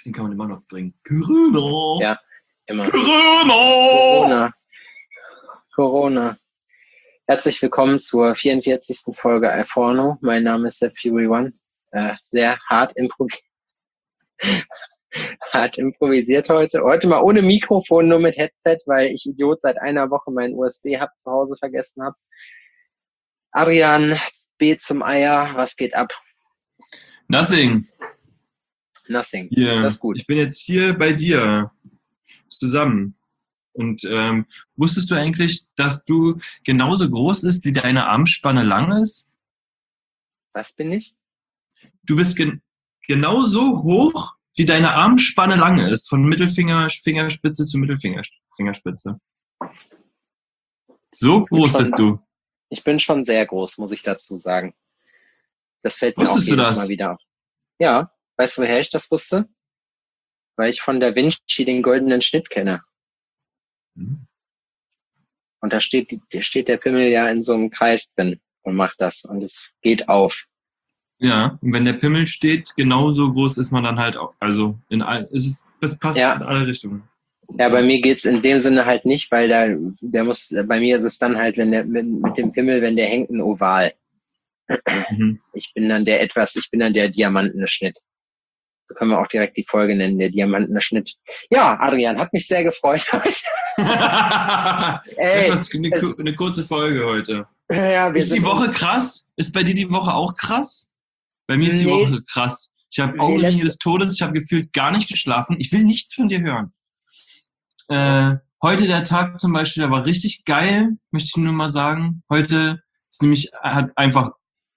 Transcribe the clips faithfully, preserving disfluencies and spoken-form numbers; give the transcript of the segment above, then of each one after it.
Den kann man immer noch bringen. Corona! Ja, immer. Corona! Corona. Corona. Herzlich willkommen zur vierundvierzigsten Folge iPhone. Mein Name ist der Fury One. Äh, sehr hart, improvis hart improvisiert heute. Heute mal ohne Mikrofon, nur mit Headset, weil ich Idiot seit einer Woche meinen U S B-Hub zu Hause vergessen habe. Adrian, B zum Eier, was geht ab? Nothing. Nothing. Yeah. Das ist gut. Ich bin jetzt hier bei dir zusammen. Und ähm, wusstest du eigentlich, dass du genauso groß ist, wie deine Armspanne lang ist? Was bin ich? Du bist gen genauso hoch, wie deine Armspanne lang ist. Von Mittelfinger, Fingerspitze zu Mittelfingerspitze. So groß schon, bist du. Ich bin schon sehr groß, muss ich dazu sagen. Das fällt mir Wusstest auch jedes du das? Mal wieder auf. Ja, weißt du, woher ich das wusste? Weil ich von Da Vinci den goldenen Schnitt kenne. Hm. Und da steht, da steht der Pimmel ja in so einem Kreis drin und macht das. Und es geht auf. Ja, und wenn der Pimmel steht, genauso groß ist man dann halt auch. Also in all, ist es, das passt Ja. in alle Richtungen. Ja, bei mir geht's in dem Sinne halt nicht, weil da, der muss, bei mir ist es dann halt, wenn der, mit, mit dem Pimmel, wenn der hängt, ein Oval. Mhm. Ich bin dann der etwas, ich bin dann der diamantene Schnitt. So können wir auch direkt die Folge nennen, der diamantene Schnitt. Ja, Adrian, hat mich sehr gefreut heute. Ey, Etwas, eine, es, eine kurze Folge heute. ja, wir Ist die sind Woche krass? Ist bei dir die Woche auch krass? Bei mir ist die Nee. Woche krass. Ich habe Nee, Augenringe letzte- des Todes, ich habe gefühlt gar nicht geschlafen. Ich will nichts von dir hören. Äh, heute der Tag zum Beispiel, der war richtig geil, möchte ich nur mal sagen. Heute ist nämlich, hat einfach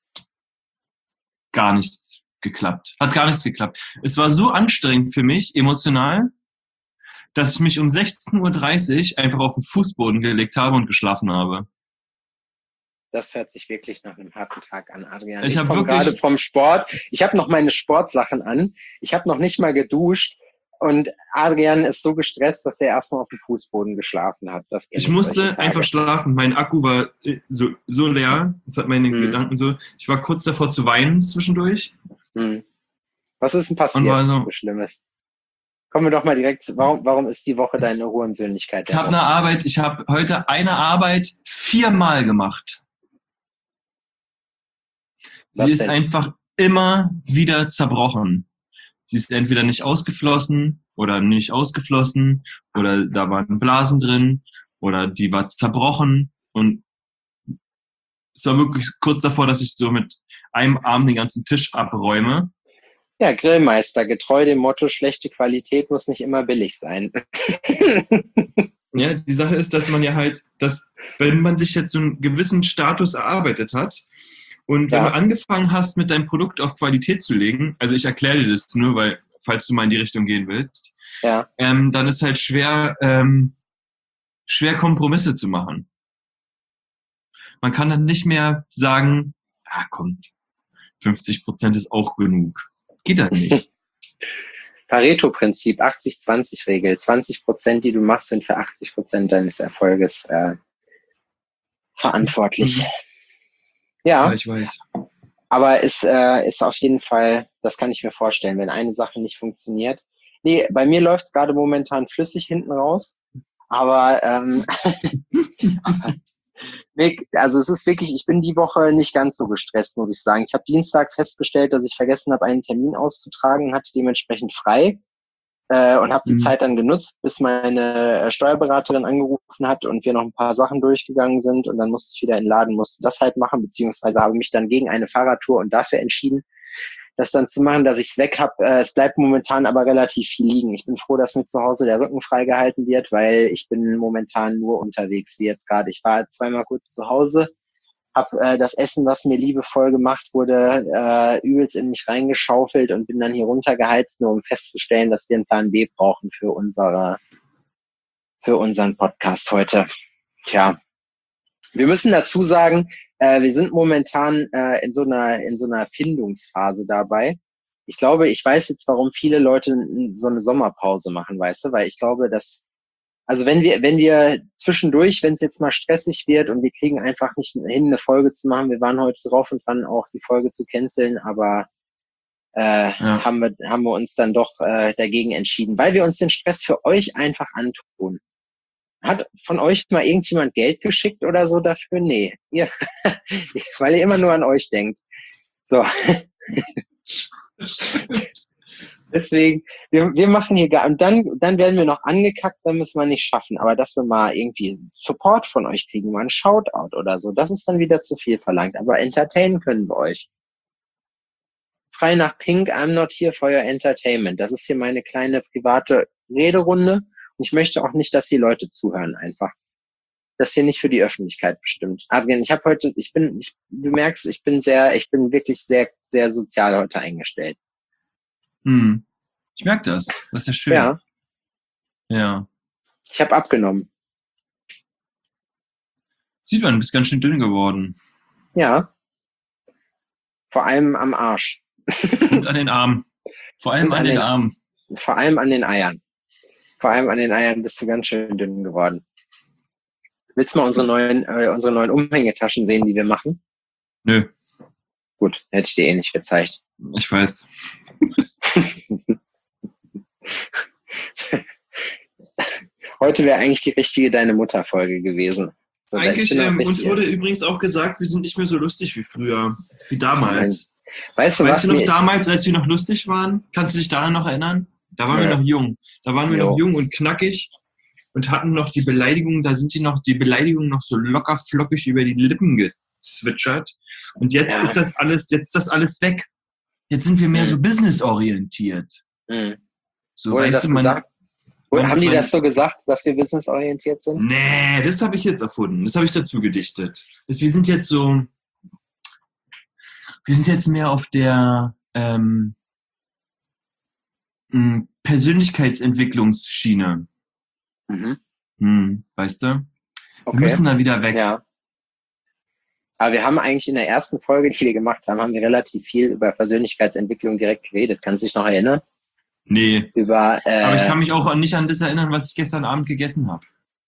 gar nichts geklappt. Hat gar nichts geklappt. Es war so anstrengend für mich, emotional, dass ich mich um sechzehn Uhr dreißig einfach auf den Fußboden gelegt habe und geschlafen habe. Das hört sich wirklich nach einem harten Tag an, Adrian. Ich Ich, hab komme wirklich- gerade vom Sport. Ich habe noch meine Sportsachen an. Ich habe noch nicht mal geduscht. Und Adrian ist so gestresst, dass er erstmal auf dem Fußboden geschlafen hat. Das kenn Ich solche musste Tage. einfach schlafen. Mein Akku war äh, so, so leer. Das hat meine Mhm. Gedanken so. Ich war kurz davor zu weinen zwischendurch. Hm. Was ist denn passiert, Und war so- so Schlimmes? Kommen wir doch mal direkt zu, warum, warum ist die Woche deine Hurensöhnlichkeit? Ich habe eine Arbeit, ich habe heute eine Arbeit viermal gemacht. Was Sie ist denn? einfach immer wieder zerbrochen. Sie ist entweder nicht ausgeflossen oder nicht ausgeflossen oder da waren Blasen drin oder die war zerbrochen und es war wirklich kurz davor, dass ich so mit einem Arm den ganzen Tisch abräume. Ja, Grillmeister, getreu dem Motto, schlechte Qualität muss nicht immer billig sein. Ja, die Sache ist, dass man ja halt, dass wenn man sich jetzt so einen gewissen Status erarbeitet hat und wenn Ja. du angefangen hast, mit deinem Produkt auf Qualität zu legen, also ich erkläre dir das nur, weil, falls du mal in die Richtung gehen willst, Ja, ähm, dann ist halt schwer, ähm, schwer Kompromisse zu machen. Man kann dann nicht mehr sagen, ah komm, fünfzig Prozent ist auch genug. Geht dann nicht. Pareto-Prinzip, achtzig zwanzig Regel. zwanzig Prozent, die du machst, sind für achtzig Prozent deines Erfolges äh, verantwortlich. Mhm. Ja, Ja, ich weiß. aber es äh, ist auf jeden Fall, das kann ich mir vorstellen, wenn eine Sache nicht funktioniert. Nee, bei mir läuft es gerade momentan flüssig hinten raus, aber ähm, nee, also es ist wirklich, ich bin die Woche nicht ganz so gestresst, muss ich sagen. Ich habe Dienstag festgestellt, dass ich vergessen habe, einen Termin auszutragen, hatte dementsprechend frei äh, und habe die Mhm. Zeit dann genutzt, bis meine äh, Steuerberaterin angerufen hat und wir noch ein paar Sachen durchgegangen sind und dann musste ich wieder in den Laden, musste das halt machen, beziehungsweise habe mich dann gegen eine Fahrradtour und dafür entschieden, das dann zu machen, dass ich es weg habe. Äh, es bleibt momentan aber relativ viel liegen. Ich bin froh, dass mir zu Hause der Rücken freigehalten wird, weil ich bin momentan nur unterwegs, wie jetzt gerade. Ich war zweimal kurz zu Hause, habe äh, das Essen, was mir liebevoll gemacht wurde, äh, übelst in mich reingeschaufelt und bin dann hier runtergeheizt, nur um festzustellen, dass wir einen Plan B brauchen für unsere, für unseren Podcast heute. Tja. Wir müssen dazu sagen, äh, wir sind momentan äh, in so einer in so einer Findungsphase dabei. Ich glaube, ich weiß jetzt, warum viele Leute n- so eine Sommerpause machen, weißt du, weil ich glaube, dass also wenn wir wenn wir zwischendurch, wenn es jetzt mal stressig wird und wir kriegen einfach nicht hin, eine Folge zu machen, wir waren heute drauf und dran, auch die Folge zu canceln, aber äh, Ja. haben wir, haben wir uns dann doch äh, dagegen entschieden, weil wir uns den Stress für euch einfach antun. Hat von euch mal irgendjemand Geld geschickt oder so dafür? Nee. Ihr, weil ihr immer nur an euch denkt. So. Deswegen, wir, wir machen hier gar, und dann, dann werden wir noch angekackt, wenn wir es mal nicht schaffen. Aber dass wir mal irgendwie Support von euch kriegen, mal ein Shoutout oder so, das ist dann wieder zu viel verlangt. Aber entertainen können wir euch. Frei nach Pink, I'm not here for your entertainment. Das ist hier meine kleine private Rederunde. Und ich möchte auch nicht, dass die Leute zuhören einfach. Das ist hier nicht für die Öffentlichkeit bestimmt. Adrian, ich habe heute, ich bin, ich, du merkst, ich bin sehr, ich bin wirklich sehr, sehr sozial heute eingestellt. Hm. Ich merke das. Das ist ja schön. Ja. Ja. Ich habe abgenommen. Sieht man, du bist ganz schön dünn geworden. Ja. Vor allem am Arsch. Und an den Armen. Vor allem Und an, an den, den- Armen. Vor allem an den Eiern. Vor allem an den Eiern bist du ganz schön dünn geworden. Willst du mal unsere neuen, äh, unsere neuen Umhängetaschen sehen, die wir machen? Nö, Gut, hätte ich dir eh nicht gezeigt. ich weiß. Heute wäre eigentlich die richtige Deine Mutter-Folge gewesen. So, ich Eigentlich, bin auch ähm, uns richtig- wurde übrigens auch gesagt, wir sind nicht mehr so lustig wie früher. Wie damals. Weißt du Weißt was? du noch mir- damals, als wir noch lustig waren? Kannst du dich daran noch erinnern? Da waren Ja. wir noch jung. Da waren wir Jo. noch jung und knackig und hatten noch die Beleidigungen, da sind die noch, die Beleidigungen noch so locker flockig über die Lippen gezwitschert. Und jetzt Ja. ist das alles, jetzt ist das alles weg. Jetzt sind wir mehr Mhm. so businessorientiert. Hm. So, Wurde weißt das du, man, gesagt? Oder man- haben die man- das so gesagt, dass wir businessorientiert sind? Nee, das habe ich jetzt erfunden. Das habe ich dazu gedichtet. Das, wir sind jetzt so, wir sind jetzt mehr auf der ähm, m, Persönlichkeitsentwicklungsschiene. Mhm. Hm, weißt du? Wir Okay. müssen da wieder weg. Ja. Aber wir haben eigentlich in der ersten Folge, die wir gemacht haben, haben wir relativ viel über Persönlichkeitsentwicklung direkt geredet. Kannst du dich noch erinnern? Nee. Über, äh, Aber ich kann mich auch an- nicht an das erinnern, was ich gestern Abend gegessen habe.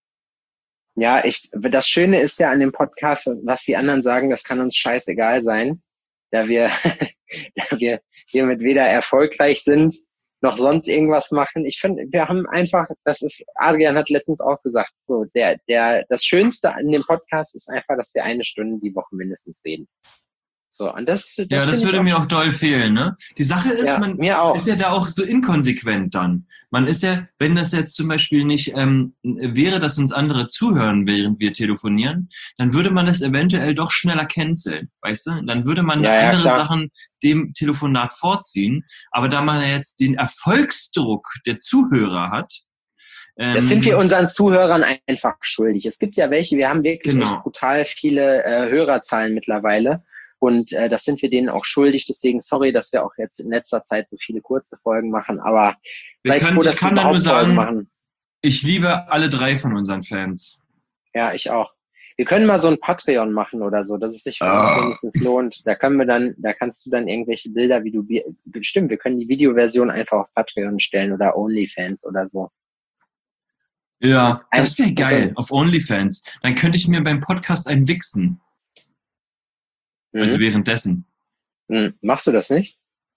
ja, ich, das Schöne ist ja an dem Podcast, was die anderen sagen, das kann uns scheißegal sein, da wir, da wir hiermit weder erfolgreich sind, noch sonst irgendwas machen. Ich finde, wir haben einfach, das ist, Adrian hat letztens auch gesagt, so, der, der, das Schönste an dem Podcast ist einfach, dass wir eine Stunde die Woche mindestens reden. So, und das, das, Ja, das finde ich würde mir auch doll fehlen, ne? Die Sache ist, ja, man mir auch. ist ja da auch so inkonsequent dann. Man ist ja, wenn das jetzt zum Beispiel nicht ähm, wäre, dass uns andere zuhören, während wir telefonieren, dann würde man das eventuell doch schneller canceln, weißt du? Dann würde man Ja, ja, andere klar. Sachen dem Telefonat vorziehen. Aber da man ja jetzt den Erfolgsdruck der Zuhörer hat, ähm, Das sind wir unseren Zuhörern einfach schuldig. Es gibt ja welche, wir haben wirklich Genau. echt brutal viele äh, Hörerzahlen mittlerweile. Und äh, das sind wir denen auch schuldig. Deswegen sorry, dass wir auch jetzt in letzter Zeit so viele kurze Folgen machen. Aber Wir seid können- froh, ich dass kann wir da nur überhaupt Folgen sagen- machen. ich liebe alle drei von unseren Fans. Ja, ich auch. Wir können mal so ein Patreon machen oder so, dass es sich für uns Ah. wenigstens lohnt. Da können wir dann, da kannst du dann irgendwelche Bilder, wie du, bestimmt, wir können die Videoversion einfach auf Patreon stellen oder OnlyFans oder so. Ja, Ein- das wäre geil, also- auf OnlyFans. Dann könnte ich mir beim Podcast ein wichsen. Also Mhm. währenddessen. Mhm. Machst du das nicht?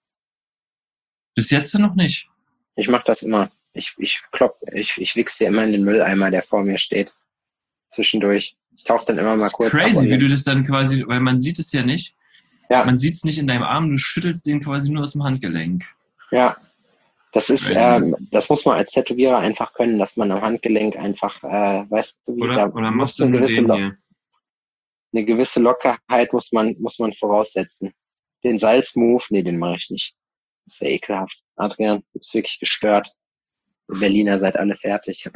Bis jetzt noch nicht. Ich mach das immer. Ich, ich klopp, ich, ich wichse dir immer in den Mülleimer, der vor mir steht. Zwischendurch. Ich tauche dann immer mal Das ist kurz ab crazy, und wie du das dann quasi, weil man sieht es ja nicht. Ja. Man sieht es nicht in deinem Arm, du schüttelst den quasi nur aus dem Handgelenk. Ja. Das ist, Crazy. ähm, das muss man als Tätowierer einfach können, dass man am Handgelenk einfach, äh, weißt du, wie da Oder, oder muss machst du eine nur gewisse, den Lo- hier? eine gewisse Lockerheit muss man, muss man voraussetzen. Den Salzmove, nee, den mache ich nicht. Das ist ja ekelhaft. Adrian, du bist wirklich gestört. Ihr Berliner seid alle fertig.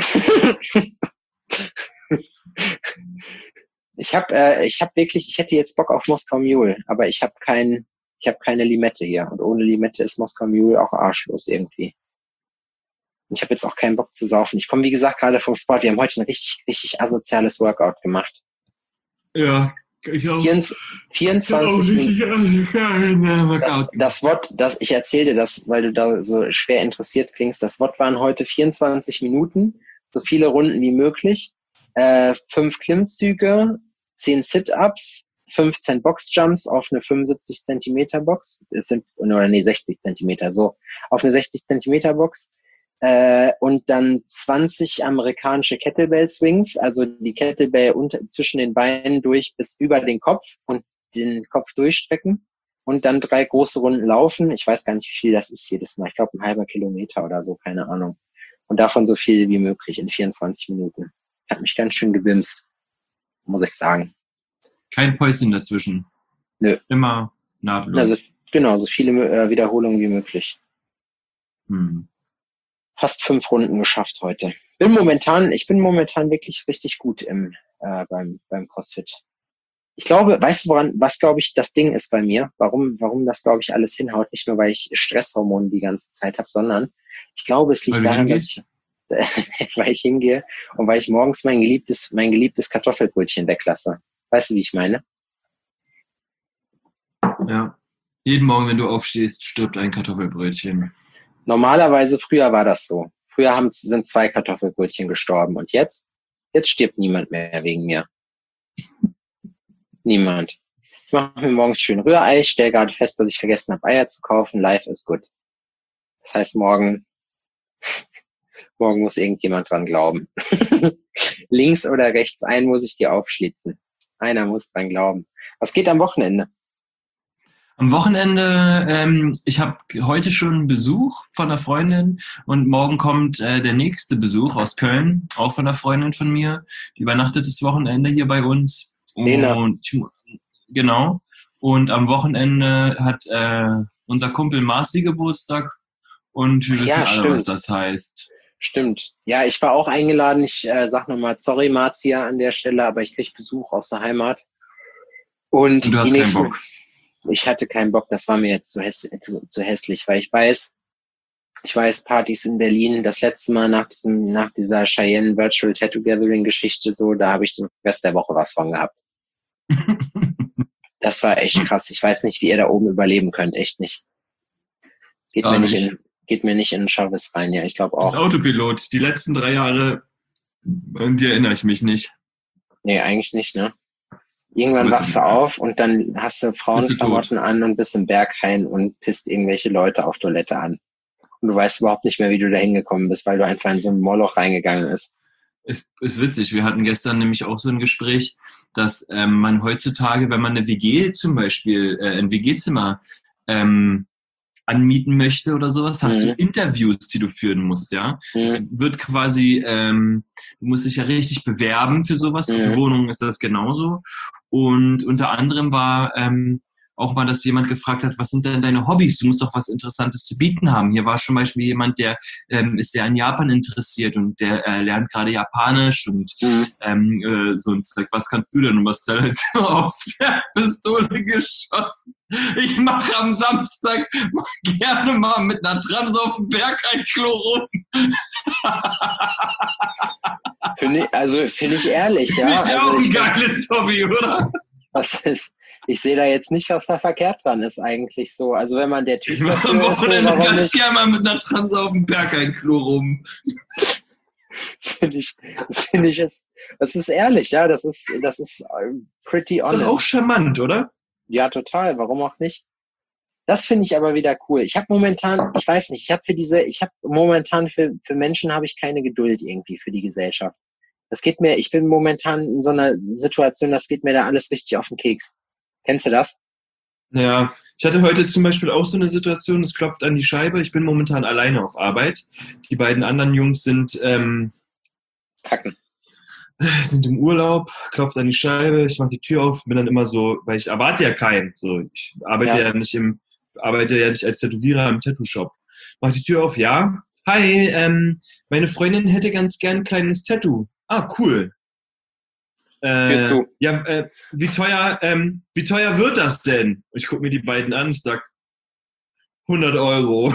Ich habe äh, ich hab wirklich, ich hätte jetzt Bock auf Moskau Mule, aber ich habe kein, ich habe keine Limette hier. Und ohne Limette ist Moskau Mule auch arschlos irgendwie. Und ich habe jetzt auch keinen Bock zu saufen. Ich komme, wie gesagt, gerade vom Sport. Wir haben heute ein richtig, richtig asoziales Workout gemacht. Ja, ich auch. vierundzwanzig Minuten. Das, Das, das Wort, das, ich erzähle dir das, weil du da so schwer interessiert klingst. Das Wort waren heute vierundzwanzig Minuten, so viele Runden wie möglich, äh, fünf Klimmzüge, zehn Sit-Ups, fünfzehn Boxjumps auf eine fünfundsiebzig Zentimeter Box. Es sind, oder nee, sechzig Zentimeter, so. Auf eine sechzig Zentimeter Box. Äh, und dann zwanzig amerikanische Kettlebell Swings, also die Kettlebell unter, zwischen den Beinen durch bis über den Kopf und den Kopf durchstrecken. Und dann drei große Runden laufen. Ich weiß gar nicht, wie viel das ist jedes Mal. Ich glaube, ein halber Kilometer oder so, keine Ahnung. Und davon so viel wie möglich in vierundzwanzig Minuten. Hat mich ganz schön gebimst, muss ich sagen. Kein Päuschen dazwischen. Nö. Immer nahtlos. Also, genau, so viele äh, Wiederholungen wie möglich. Hm. Fast fünf Runden geschafft heute. Bin momentan, ich bin momentan wirklich richtig gut im, äh, beim, beim CrossFit. Ich glaube, weißt du, woran, was glaube ich das Ding ist bei mir? Warum, warum das glaube ich alles hinhaut? Nicht nur, weil ich Stresshormone die ganze Zeit habe, sondern ich glaube, es liegt weil daran, dass ich, weil ich hingehe und weil ich morgens mein geliebtes, mein geliebtes Kartoffelbrötchen weglasse. Weißt du, wie ich meine? Ja. Jeden Morgen, wenn du aufstehst, stirbt ein Kartoffelbrötchen. Normalerweise, früher war das so. Früher haben, sind zwei Kartoffelbrötchen gestorben. Und jetzt? Jetzt stirbt niemand mehr wegen mir. Niemand. Ich mache mir morgens schön Rührei. Ich stelle gerade fest, dass ich vergessen habe, Eier zu kaufen. Life is good. Das heißt, morgen, morgen muss irgendjemand dran glauben. Links oder rechts ein muss ich dir aufschlitzen. Einer muss dran glauben. Was geht am Wochenende? Am Wochenende, ähm, ich habe heute schon Besuch von einer Freundin und morgen kommt äh, der nächste Besuch aus Köln, auch von einer Freundin von mir. Die übernachtet das Wochenende hier bei uns. Lena. Und genau. Und am Wochenende hat äh, unser Kumpel Marci Geburtstag und wir wissen Ja, alle, stimmt. was das heißt. Stimmt. Ja, ich war auch eingeladen. Ich äh, sag nochmal, sorry Marzia an der Stelle, aber ich krieg Besuch aus der Heimat. Und, Und du hast die keinen nächsten, Bock. Ich hatte keinen Bock, das war mir jetzt zu, häss zu, zu hässlich, weil ich weiß, ich weiß, Partys in Berlin, das letzte Mal nach diesem, nach dieser Cheyenne Virtual Tattoo Gathering Geschichte so, da habe ich den Rest der Woche was von gehabt. Das war echt krass. Ich weiß nicht, wie ihr da oben überleben könnt, echt nicht. Geht Gar mir nicht nicht. in, geht mir nicht in den Schaufels rein, ja, ich glaube Als auch. Autopilot, die letzten drei Jahre, an die erinnere ich mich nicht. Nee, eigentlich nicht, ne? Irgendwann Aber ist wachst du egal. auf und dann hast du Frauenklamotten an und bist im Berghain und pisst irgendwelche Leute auf Toilette an. Und du weißt überhaupt nicht mehr, wie du da hingekommen bist, weil du einfach in so ein Moloch reingegangen bist. Ist, ist witzig. Wir hatten gestern nämlich auch so ein Gespräch, dass ähm, man heutzutage, wenn man eine W G zum Beispiel, äh, ein W G-Zimmer ähm, anmieten möchte oder sowas, hast Mhm. du Interviews, die du führen musst, ja. Mhm. Es wird quasi, ähm, du musst dich ja richtig bewerben für sowas. Mhm. Für Wohnungen ist das genauso. Und unter anderem war ähm, auch mal, dass jemand gefragt hat, was sind denn deine Hobbys? Du musst doch was Interessantes zu bieten haben. Hier war zum Beispiel jemand, der ähm, ist sehr an Japan interessiert und der äh, lernt gerade Japanisch und Mhm. ähm, äh, so ein Zeug. Was kannst du denn? Und was dann halt so aus der Pistole geschossen. Ich mache am Samstag gerne mal mit einer Trans auf dem Berg ein Klo rum. Finde ich, also finde ich ehrlich, ja. Nicht Also auch ein ich, geiles Hobby, oder? was ist, ich sehe da jetzt nicht, was da verkehrt dran ist eigentlich so. Also wenn man der Typ Ich mache am dafür ist, so, Wochenende warum ganz nicht? gerne mal mit einer Trans auf dem Berg ein Klo rum. Das finde ich, das finde ich ist, das ist ehrlich, ja. Das ist, das ist pretty Ist honest. doch auch charmant, oder? Ja, total. Warum auch nicht? Das finde ich aber wieder cool. Ich habe momentan, ich weiß nicht, ich habe für diese, ich habe momentan für für Menschen habe ich keine Geduld irgendwie für die Gesellschaft. Das geht mir, ich bin momentan in so einer Situation, das geht mir da alles richtig auf den Keks. Kennst du das? Ja, ich hatte heute zum Beispiel auch so eine Situation, es klopft an die Scheibe. Ich bin momentan alleine auf Arbeit. Die beiden anderen Jungs sind, ähm, Kacken. sind im Urlaub, klopft an die Scheibe, ich mache die Tür auf, bin dann immer so, weil ich erwarte ja keinen. So, ich arbeite ja, Ja. ja nicht im, arbeite ja nicht als Tätowierer im Tattoo-Shop. Mach die Tür auf, ja. Hi, ähm, meine Freundin hätte ganz gern ein kleines Tattoo. Ah, cool. Tür Äh, zu. ja, äh, wie teuer, ähm, wie teuer wird das denn? Ich gucke mir die beiden an, ich sag hundert Euro.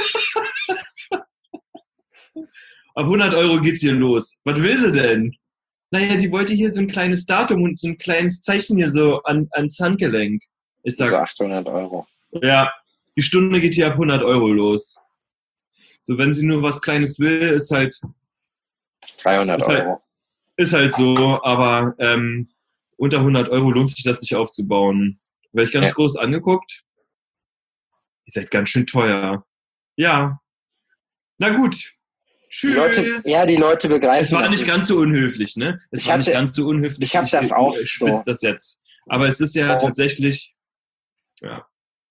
Ab hundert Euro geht's hier los. Was will sie denn? Naja, die wollte hier so ein kleines Datum und so ein kleines Zeichen hier so an, ans Handgelenk. Ich So sag, achthundert Euro. ja, die Stunde geht hier ab hundert Euro los. So, wenn sie nur was Kleines will, ist halt, dreihundert ist halt, Euro. ist halt so, aber ähm, unter hundert Euro lohnt sich das nicht aufzubauen. Werde ich ganz Ja. groß angeguckt. Ihr seid ganz schön teuer. Ja. Na gut. Die Leute, Tschüss. ja, die Leute begreifen Es war das nicht ganz so unhöflich, ne? Es Ich war hatte- nicht ganz so unhöflich. ich hab das auch Ich spitze so. das jetzt. Aber es ist ja Oh. tatsächlich, ja.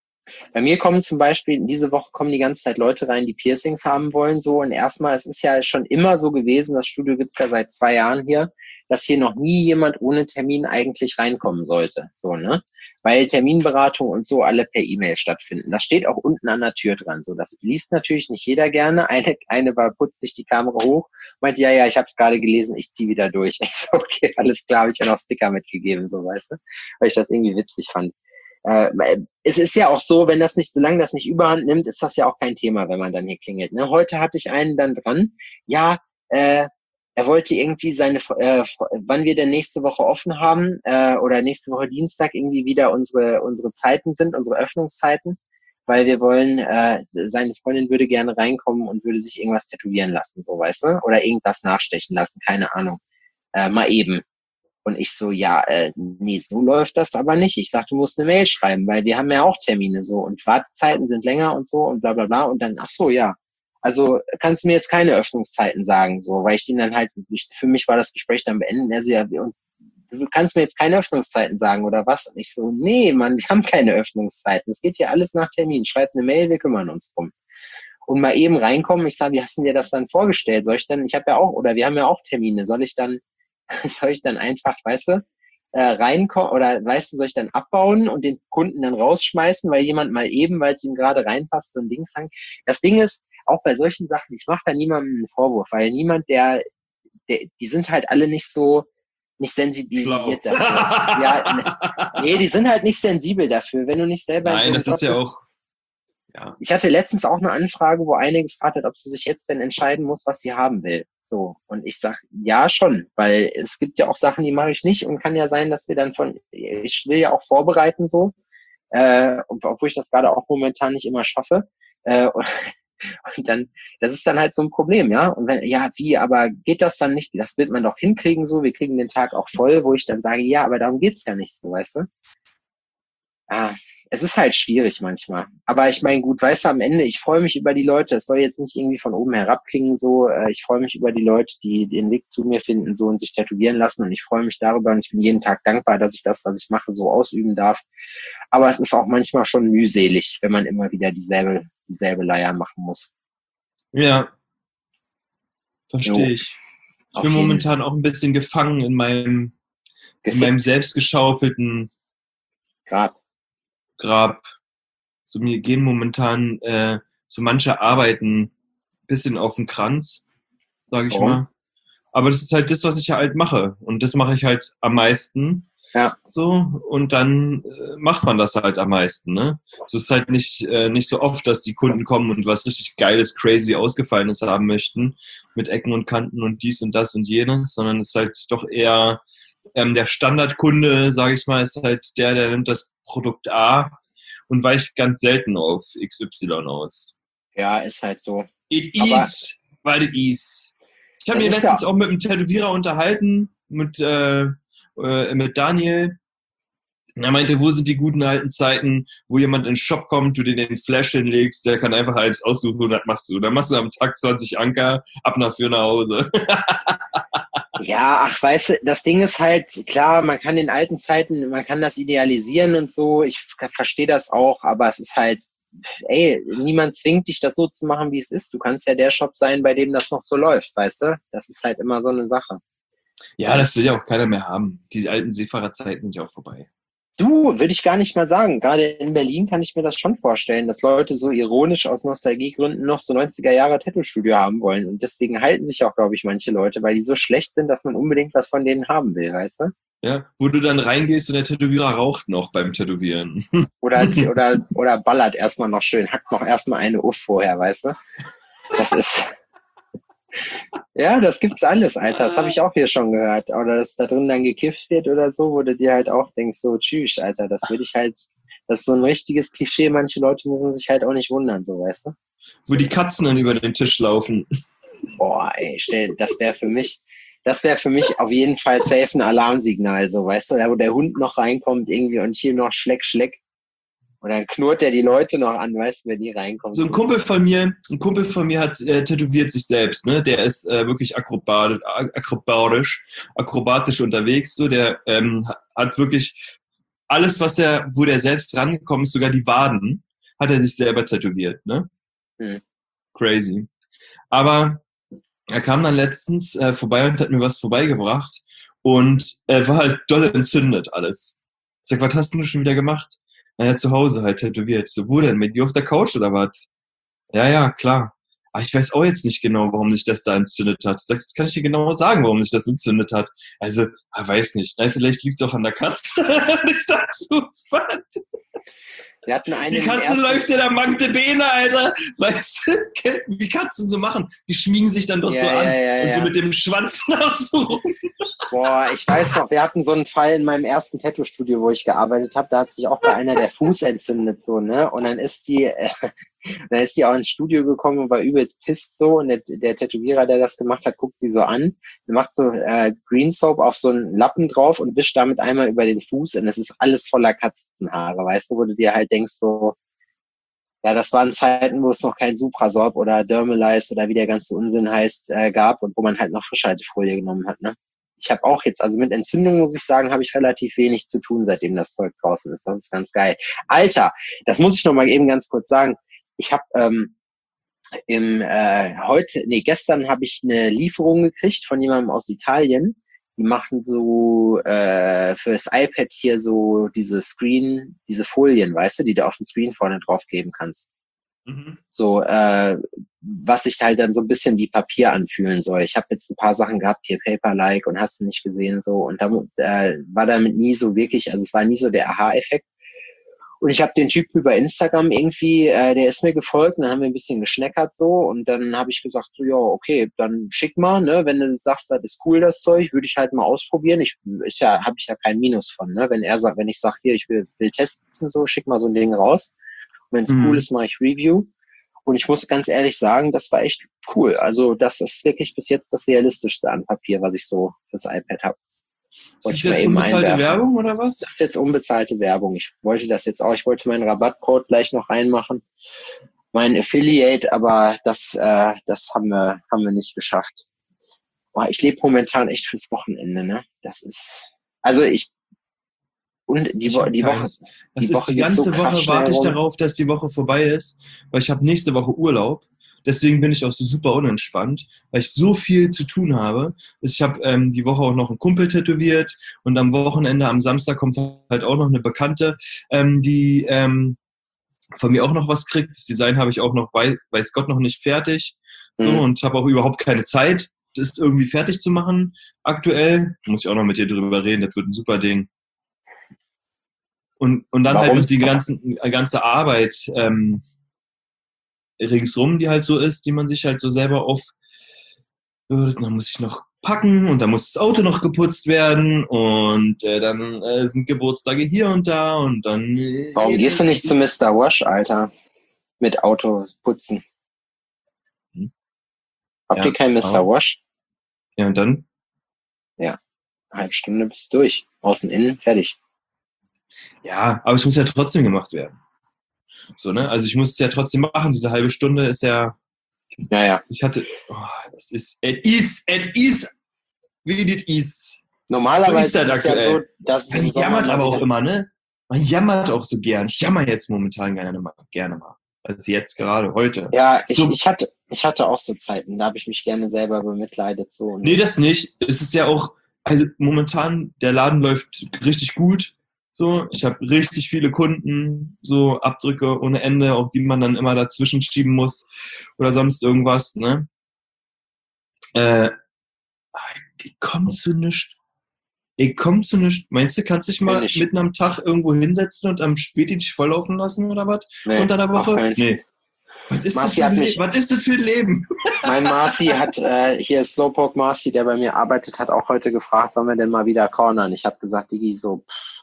Bei mir kommen zum Beispiel, diese Woche kommen die ganze Zeit Leute rein, die Piercings haben wollen, so. Und erstmal, es ist ja schon immer so gewesen, das Studio gibt's ja seit zwei Jahren hier, dass hier noch nie jemand ohne Termin eigentlich reinkommen sollte, so, ne? Weil Terminberatung und so alle per E-Mail stattfinden. Das steht auch unten an der Tür dran, so. Das liest natürlich nicht jeder gerne. Eine, eine war, putzt sich die Kamera hoch, meint, ja, ja, ich habe es gerade gelesen, ich zieh wieder durch. Ich so, okay, alles klar, habe ich ja noch Sticker mitgegeben, so, weißt du? Weil ich das irgendwie witzig fand. Äh, es ist ja auch so, wenn das nicht, solange das nicht überhand nimmt, ist das ja auch kein Thema, wenn man dann hier klingelt. Ne? Heute hatte ich einen dann dran, ja, äh, er wollte irgendwie seine, äh, wann wir denn nächste Woche offen haben, äh, oder nächste Woche Dienstag irgendwie wieder unsere, unsere Zeiten sind, unsere Öffnungszeiten, weil wir wollen, äh, seine Freundin würde gerne reinkommen und würde sich irgendwas tätowieren lassen, so, weißt du, oder irgendwas nachstechen lassen, keine Ahnung, äh, mal eben. Und ich so, ja, äh, nee, so läuft das aber nicht. Ich sag, du musst eine Mail schreiben, weil wir haben ja auch Termine so und Wartezeiten sind länger und so und bla bla bla. Und dann, ach so, ja. Also kannst du mir jetzt keine Öffnungszeiten sagen, so, weil ich den dann halt, für mich war das Gespräch dann beendet. Und er so, ja, und du kannst mir jetzt keine Öffnungszeiten sagen oder was? Und ich so, nee, Mann, wir haben keine Öffnungszeiten. Es geht hier alles nach Termin. Schreib eine Mail, wir kümmern uns drum. Und mal eben reinkommen, ich sage, wie hast du dir das dann vorgestellt? Soll ich dann, ich habe ja auch, oder wir haben ja auch Termine, soll ich dann soll ich dann einfach, weißt du, äh, reinkommen oder weißt du, soll ich dann abbauen und den Kunden dann rausschmeißen, weil jemand mal eben, weil es ihm gerade reinpasst, so ein Ding sagt. Das Ding ist, auch bei solchen Sachen, ich mache da niemandem einen Vorwurf, weil niemand, der, der, die sind halt alle nicht so, nicht sensibilisiert Schlau. dafür. Ja, nee, die sind halt nicht sensibel dafür, wenn du nicht selber... Nein, in das so einem ist ja Job auch, ja. Ich hatte letztens auch eine Anfrage, wo eine gefragt hat, ob sie sich jetzt denn entscheiden muss, was sie haben will. So. Und ich sag, ja, schon, weil es gibt ja auch Sachen, die mache ich nicht und kann ja sein, dass wir dann von, ich will ja auch vorbereiten, so, äh, obwohl ich das gerade auch momentan nicht immer schaffe. Äh, und, und dann, das ist dann halt so ein Problem, ja. Und wenn, ja, wie, aber geht das dann nicht? Das wird man doch hinkriegen, so, wir kriegen den Tag auch voll, wo ich dann sage, ja, aber darum geht's ja nicht so, weißt du? Ah, es ist halt schwierig manchmal. Aber ich meine, gut, weißt du, am Ende, ich freue mich über die Leute. Es soll jetzt nicht irgendwie von oben herab klingen, so. Äh, ich freue mich über die Leute, die den Weg zu mir finden, so und sich tätowieren lassen. Und ich freue mich darüber und ich bin jeden Tag dankbar, dass ich das, was ich mache, so ausüben darf. Aber es ist auch manchmal schon mühselig, wenn man immer wieder dieselbe, dieselbe Leier machen muss. Ja, verstehe Jo. ich. Ich Auf bin jeden- momentan auch ein bisschen gefangen in meinem, in Gefickt. meinem selbstgeschaufelten Grad. Grab. So, mir gehen momentan äh, so manche Arbeiten ein bisschen auf den Kranz, sage ich Warum? mal. Aber das ist halt das, was ich halt mache. Und das mache ich halt am meisten. Ja. So, und dann äh, macht man das halt am meisten, ne? So ist halt nicht, äh, nicht so oft, dass die Kunden kommen und was richtig Geiles, crazy, Ausgefallenes haben möchten, mit Ecken und Kanten und dies und das und jenes, sondern es ist halt doch eher ähm, der Standardkunde, sage ich mal, ist halt der, der nimmt das Produkt A und weicht ganz selten auf X Y aus. Ja, ist halt so. It Aber- is, weil it is. Ich habe Das mich ist letztens ja- auch mit einem Tätowierer unterhalten, mit, äh, äh, mit Daniel. Er meinte, wo sind die guten alten Zeiten, wo jemand in den Shop kommt, du dir den Flash hinlegst, der kann einfach alles aussuchen und das machst du. Dann machst du am Tag zwanzig Anker, ab nach für nach Hause. Ja, ach, weißt du, das Ding ist halt, klar, man kann in alten Zeiten, man kann das idealisieren und so, ich verstehe das auch, aber es ist halt, ey, niemand zwingt dich, das so zu machen, wie es ist. Du kannst ja der Shop sein, bei dem das noch so läuft, weißt du? Das ist halt immer so eine Sache. Ja, das will ja auch keiner mehr haben. Die alten Seefahrerzeiten sind ja auch vorbei. Du, würde ich gar nicht mal sagen. Gerade in Berlin kann ich mir das schon vorstellen, dass Leute so ironisch aus Nostalgiegründen noch so neunziger Jahre Tattoo-Studio haben wollen. Und deswegen halten sich auch, glaube ich, manche Leute, weil die so schlecht sind, dass man unbedingt was von denen haben will, weißt du? Ja, wo du dann reingehst und der Tätowierer raucht noch beim Tätowieren. Oder, oder, oder ballert erstmal noch schön, hackt noch erstmal eine Uff vorher, weißt du? Das ist... Ja, das gibt's alles, Alter. Das habe ich auch hier schon gehört. Oder dass da drin dann gekifft wird oder so, wo du dir halt auch denkst, so tschüss, Alter, das würde ich halt, das ist so ein richtiges Klischee. Manche Leute müssen sich halt auch nicht wundern, so, weißt du? Wo die Katzen dann über den Tisch laufen. Boah, ey, stell, das wäre für mich, das wäre für mich auf jeden Fall safe ein Alarmsignal, so, weißt du, da wo der Hund noch reinkommt irgendwie und hier noch Schleck, Schleck. Und dann knurrt er die Leute noch an, weißt du, wenn die reinkommen. So ein Kumpel von mir, ein Kumpel von mir hat äh, tätowiert sich selbst, ne? Der ist äh, wirklich akrobatisch, akrobatisch, akrobatisch unterwegs, so. Der ähm, hat wirklich alles, was er, wo der selbst rangekommen ist, sogar die Waden, hat er sich selber tätowiert, ne? Hm. Crazy. Aber er kam dann letztens äh, vorbei und hat mir was vorbeigebracht und er äh, war halt doll entzündet alles. Ich sag, was hast du schon wieder gemacht? Naja, zu Hause halt tätowiert. So, wo denn? Mit dir auf der Couch oder was? Ja, ja, klar. Aber ich weiß auch jetzt nicht genau, warum sich das da entzündet hat. Ich sag, das kann ich dir genau sagen, warum sich das entzündet hat. Also, ich weiß nicht. Na, vielleicht liegt es auch an der Katze. Ich sag so, was? Wir hatten eine die Katze läuft in der Magde Bene, Alter. Weißt du, wie Katzen so machen? Die schmiegen sich dann doch ja, so ja, an ja, und ja. so mit dem Schwanz nach so rum. Boah, ich weiß noch, wir hatten so einen Fall in meinem ersten Tattoo-Studio, wo ich gearbeitet habe. Da hat sich auch bei einer der Fuß entzündet, so, ne? Und dann ist die, äh, dann ist die auch ins Studio gekommen und war übelst pisst so. Und der, der Tätowierer, der das gemacht hat, guckt sie so an, macht so äh, Green Soap auf so einen Lappen drauf und wischt damit einmal über den Fuß. Und es ist alles voller Katzenhaare, weißt du, wo du dir halt denkst so, ja, das waren Zeiten, wo es noch kein Suprasorb oder Dermalize oder wie der ganze Unsinn heißt, äh, gab und wo man halt noch Frischhaltefolie genommen hat, ne? Ich habe auch jetzt, also mit Entzündung, muss ich sagen, habe ich relativ wenig zu tun, seitdem das Zeug draußen ist. Das ist ganz geil. Alter, das muss ich noch mal eben ganz kurz sagen. Ich habe ähm, im äh, heute, nee, gestern habe ich eine Lieferung gekriegt von jemandem aus Italien. Die machen so äh, fürs iPad hier so diese Screen, diese Folien, weißt du, die du auf dem Screen vorne draufkleben kannst. Mhm. So, äh, was sich halt dann so ein bisschen wie Papier anfühlen soll. Ich habe jetzt ein paar Sachen gehabt, hier Paper-like und hast du nicht gesehen so. Und da äh, war damit nie so wirklich, also es war nie so der Aha-Effekt. Und ich habe den Typen über Instagram irgendwie, äh, der ist mir gefolgt und dann haben wir ein bisschen geschneckert so und dann habe ich gesagt so, ja, okay, dann schick mal, ne, wenn du sagst, das ist cool, das Zeug, würde ich halt mal ausprobieren. Ich ist ja, habe ich ja keinen Minus von, ne, wenn er sagt, wenn ich sage, hier, ich will, will testen so, schick mal so ein Ding raus. Wenn es mhm. cool ist, mache ich Review. Und ich muss ganz ehrlich sagen, das war echt cool. Also das ist wirklich bis jetzt das Realistischste an Papier, was ich so fürs iPad habe. Ist das jetzt unbezahlte Werbung oder was? Das ist jetzt unbezahlte Werbung. Ich wollte das jetzt auch, ich wollte meinen Rabattcode gleich noch reinmachen. Mein Affiliate, aber das, äh, das haben wir, haben wir nicht geschafft. Boah, ich lebe momentan echt fürs Wochenende, ne? Das ist, also ich, und die, Wo- die Woche, Das die ist Woche die geht ganze so krass Woche schnell warte ich rum. darauf, dass die Woche vorbei ist, weil ich habe nächste Woche Urlaub. Deswegen bin ich auch so super unentspannt, weil ich so viel zu tun habe. Ich habe ähm, die Woche auch noch einen Kumpel tätowiert und am Wochenende, am Samstag kommt halt auch noch eine Bekannte, ähm, die ähm, von mir auch noch was kriegt. Das Design habe ich auch noch, weiß, weiß Gott, noch nicht fertig. So, Mhm. und habe auch überhaupt keine Zeit, das irgendwie fertig zu machen aktuell. Muss ich auch noch mit dir drüber reden, das wird ein super Ding. Und, und dann Warum? halt noch die ganzen, ganze Arbeit ähm, ringsrum, die halt so ist, die man sich halt so selber auf, dann muss ich noch packen und dann muss das Auto noch geputzt werden und äh, dann äh, sind Geburtstage hier und da und dann... Äh, Warum gehst du nicht zu Mister Wash, Alter? Mit Auto putzen. Hm. Habt Ja, ihr kein Mister aber- Wash? Ja, und dann? Ja. Eine halbe Stunde bist du durch. Außen, innen, fertig. Ja, aber es muss ja trotzdem gemacht werden. So, ne? Also ich muss es ja trotzdem machen. Diese halbe Stunde ist ja... Ja, ja. Ich hatte... Oh, das ist... It is... It is... Wie it is. Normalerweise So ist das ist ja aktuell. so, dass es Man im Sommer jammert mal aber auch wieder- immer, ne? Man jammert auch so gern. Ich jammer jetzt momentan gerne mal. Gerne mal. Also jetzt gerade, heute. Ja, ich, So, ich hatte, ich hatte auch so Zeiten, da habe ich mich gerne selber bemitleidet, so. Und nee, das nicht. Es ist ja auch, also momentan, der Laden läuft richtig gut. So, ich habe richtig viele Kunden, so Abdrücke ohne Ende, auch die man dann immer dazwischen schieben muss oder sonst irgendwas, ne? Äh, ich komm zu nichts. Ich komm zu nichts. Meinst du, kannst dich mal Kenn ich. mitten am Tag irgendwo hinsetzen und am Späti dich volllaufen lassen oder was? Nee, Unter der auf Woche? keinen Fall. Nee. Was ist, das Marci für hat ein mich- Le- was ist das für ein Leben? Mein Marci hat, äh, hier ist Slowpoke Marci, der bei mir arbeitet, hat auch heute gefragt, wann wir denn mal wieder cornern. Ich habe gesagt, Digi, so, pff,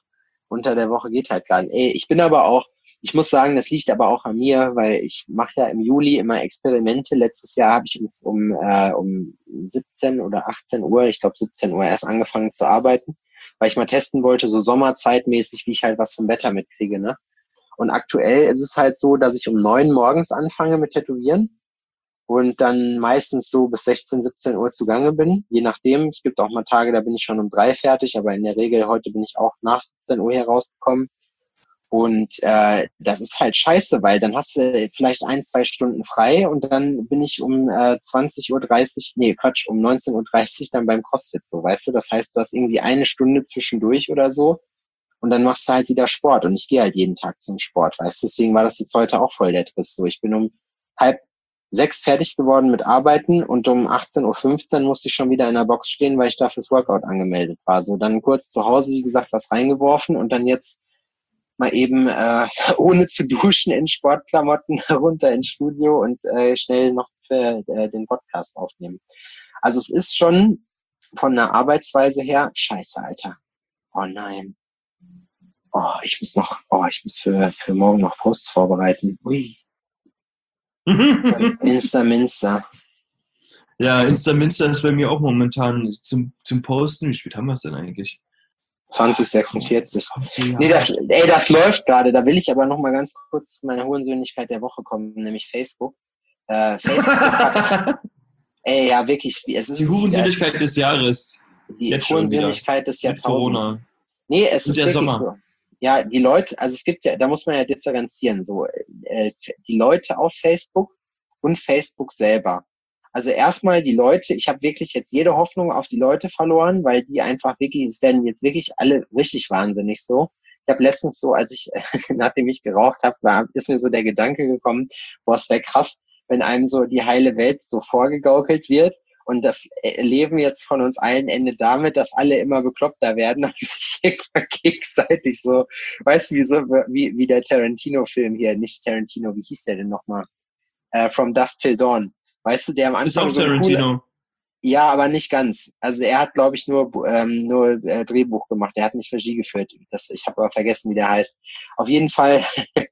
unter der Woche geht halt gar nicht. Ey, ich bin aber auch, ich muss sagen, das liegt aber auch an mir, weil ich mache ja im Juli immer Experimente. Letztes Jahr habe ich uns um, äh, um siebzehn oder achtzehn Uhr, ich glaube siebzehn Uhr erst angefangen zu arbeiten, weil ich mal testen wollte, so sommerzeitmäßig, wie ich halt was vom Wetter mitkriege, ne? Und aktuell ist es halt so, dass ich um neun morgens anfange mit Tätowieren und dann meistens so bis sechzehn, siebzehn Uhr zugange bin, je nachdem. Es gibt auch mal Tage, da bin ich schon um drei fertig, aber in der Regel heute bin ich auch nach siebzehn Uhr hier rausgekommen. Und äh, das ist halt scheiße, weil dann hast du vielleicht ein, zwei Stunden frei und dann bin ich um äh, zwanzig Uhr dreißig, nee, Quatsch, um neunzehn Uhr dreißig dann beim CrossFit so, weißt du? Das heißt, du hast irgendwie eine Stunde zwischendurch oder so und dann machst du halt wieder Sport und ich gehe halt jeden Tag zum Sport, weißt du? Deswegen war das jetzt heute auch voll der Driss so. Ich bin um halb sechs fertig geworden mit Arbeiten und um achtzehn Uhr fünfzehn musste ich schon wieder in der Box stehen, weil ich da fürs Workout angemeldet war. So, dann kurz zu Hause, wie gesagt, was reingeworfen und dann jetzt mal eben äh, ohne zu duschen in Sportklamotten runter ins Studio und äh, schnell noch für äh, den Podcast aufnehmen. Also es ist schon von der Arbeitsweise her scheiße, Alter. Oh nein. Oh, ich muss noch, oh, ich muss für, für morgen noch Posts vorbereiten. Ui. Insta Minster. Ja, Insta Minster ist bei mir auch momentan zum, zum Posten. Wie spät haben wir es denn eigentlich? zwanzig sechsundvierzig. Nee, das, ey, das läuft gerade. Da will ich aber noch mal ganz kurz zu meiner Hurensöhnlichkeit der Woche kommen, nämlich Facebook. Äh, Facebook hat, ey, ja, wirklich. Es ist die Hurensöhnlichkeit äh, des Jahres. Die Hurensöhnlichkeit des Jahrtausends. Corona. Nee, es ist der wirklich Sommer. so. Ja, die Leute, also es gibt ja, da muss man ja differenzieren. So, äh, die Leute auf Facebook und Facebook selber. Also erstmal die Leute, ich habe wirklich jetzt jede Hoffnung auf die Leute verloren, weil die einfach wirklich, es werden jetzt wirklich alle richtig wahnsinnig so. Ich habe letztens so, als ich, nachdem ich geraucht habe, war, ist mir so der Gedanke gekommen, boah, es wäre krass, wenn einem so die heile Welt so vorgegaukelt wird. Und das Leben jetzt von uns allen endet damit, dass alle immer bekloppter werden und sich gegenseitig so, weißt du, wie, so, wie, wie der Tarantino-Film hier, nicht Tarantino, wie hieß der denn nochmal? Uh, From Dusk Till Dawn. Weißt du, der am Anfang ist auch so Tarantino. Coole, ja, aber nicht ganz. Also er hat, glaube ich, nur ähm, nur äh, Drehbuch gemacht. Er hat nicht Regie geführt. Das, ich habe aber vergessen, wie der heißt. Auf jeden Fall,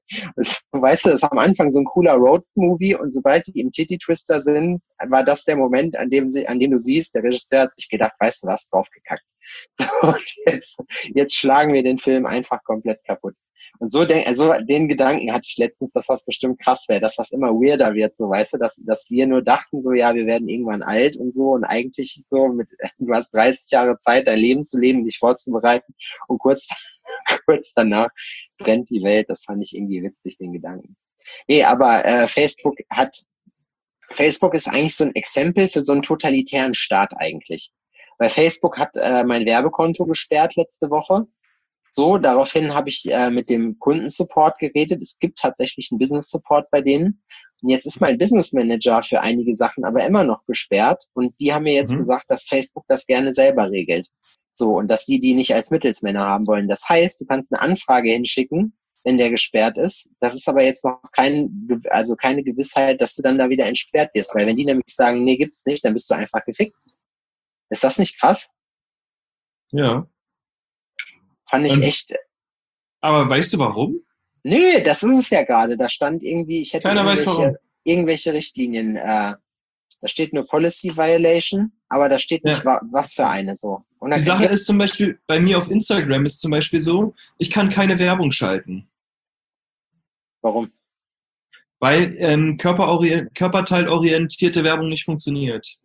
weißt du, das ist am Anfang so ein cooler Road-Movie und sobald die im Titty-Twister sind, war das der Moment, an dem sie, an dem du siehst, der Regisseur hat sich gedacht, weißt du was, draufgekackt. So, und jetzt, jetzt schlagen wir den Film einfach komplett kaputt. Und so denk, also den Gedanken hatte ich letztens, dass das bestimmt krass wäre, dass das immer weirder wird, so, weißt du, dass, dass wir nur dachten, so, ja, wir werden irgendwann alt und so und eigentlich so mit, du hast dreißig Jahre Zeit, dein Leben zu leben, dich vorzubereiten und kurz, kurz danach brennt die Welt. Das fand ich irgendwie witzig, den Gedanken. Nee, aber äh, Facebook hat, Facebook ist eigentlich so ein Exempel für so einen totalitären Staat eigentlich. Weil Facebook hat äh, mein Werbekonto gesperrt letzte Woche. So, daraufhin habe ich äh, mit dem Kundensupport geredet. Es gibt tatsächlich einen Business Support bei denen. Und jetzt ist mein Business Manager für einige Sachen aber immer noch gesperrt. Und die haben mir jetzt mhm. gesagt, dass Facebook das gerne selber regelt. So, und dass die die nicht als Mittelsmänner haben wollen. Das heißt, du kannst eine Anfrage hinschicken, wenn der gesperrt ist. Das ist aber jetzt noch kein, also keine Gewissheit, dass du dann da wieder entsperrt wirst. Weil wenn die nämlich sagen, nee, gibt's nicht, dann bist du einfach gefickt. Ist das nicht krass? Ja. Fand ich Und, echt. Aber weißt du warum? Nö, das ist es ja gerade. Da stand irgendwie, ich hätte Keiner weiß warum. irgendwelche Richtlinien. Äh, da steht nur Policy Violation, aber da steht nicht, ja. was für eine so. Und die Sache ist zum Beispiel, bei mir auf Instagram ist zum Beispiel so, ich kann keine Werbung schalten. Warum? Weil ähm, körperorient- körperteilorientierte Werbung nicht funktioniert.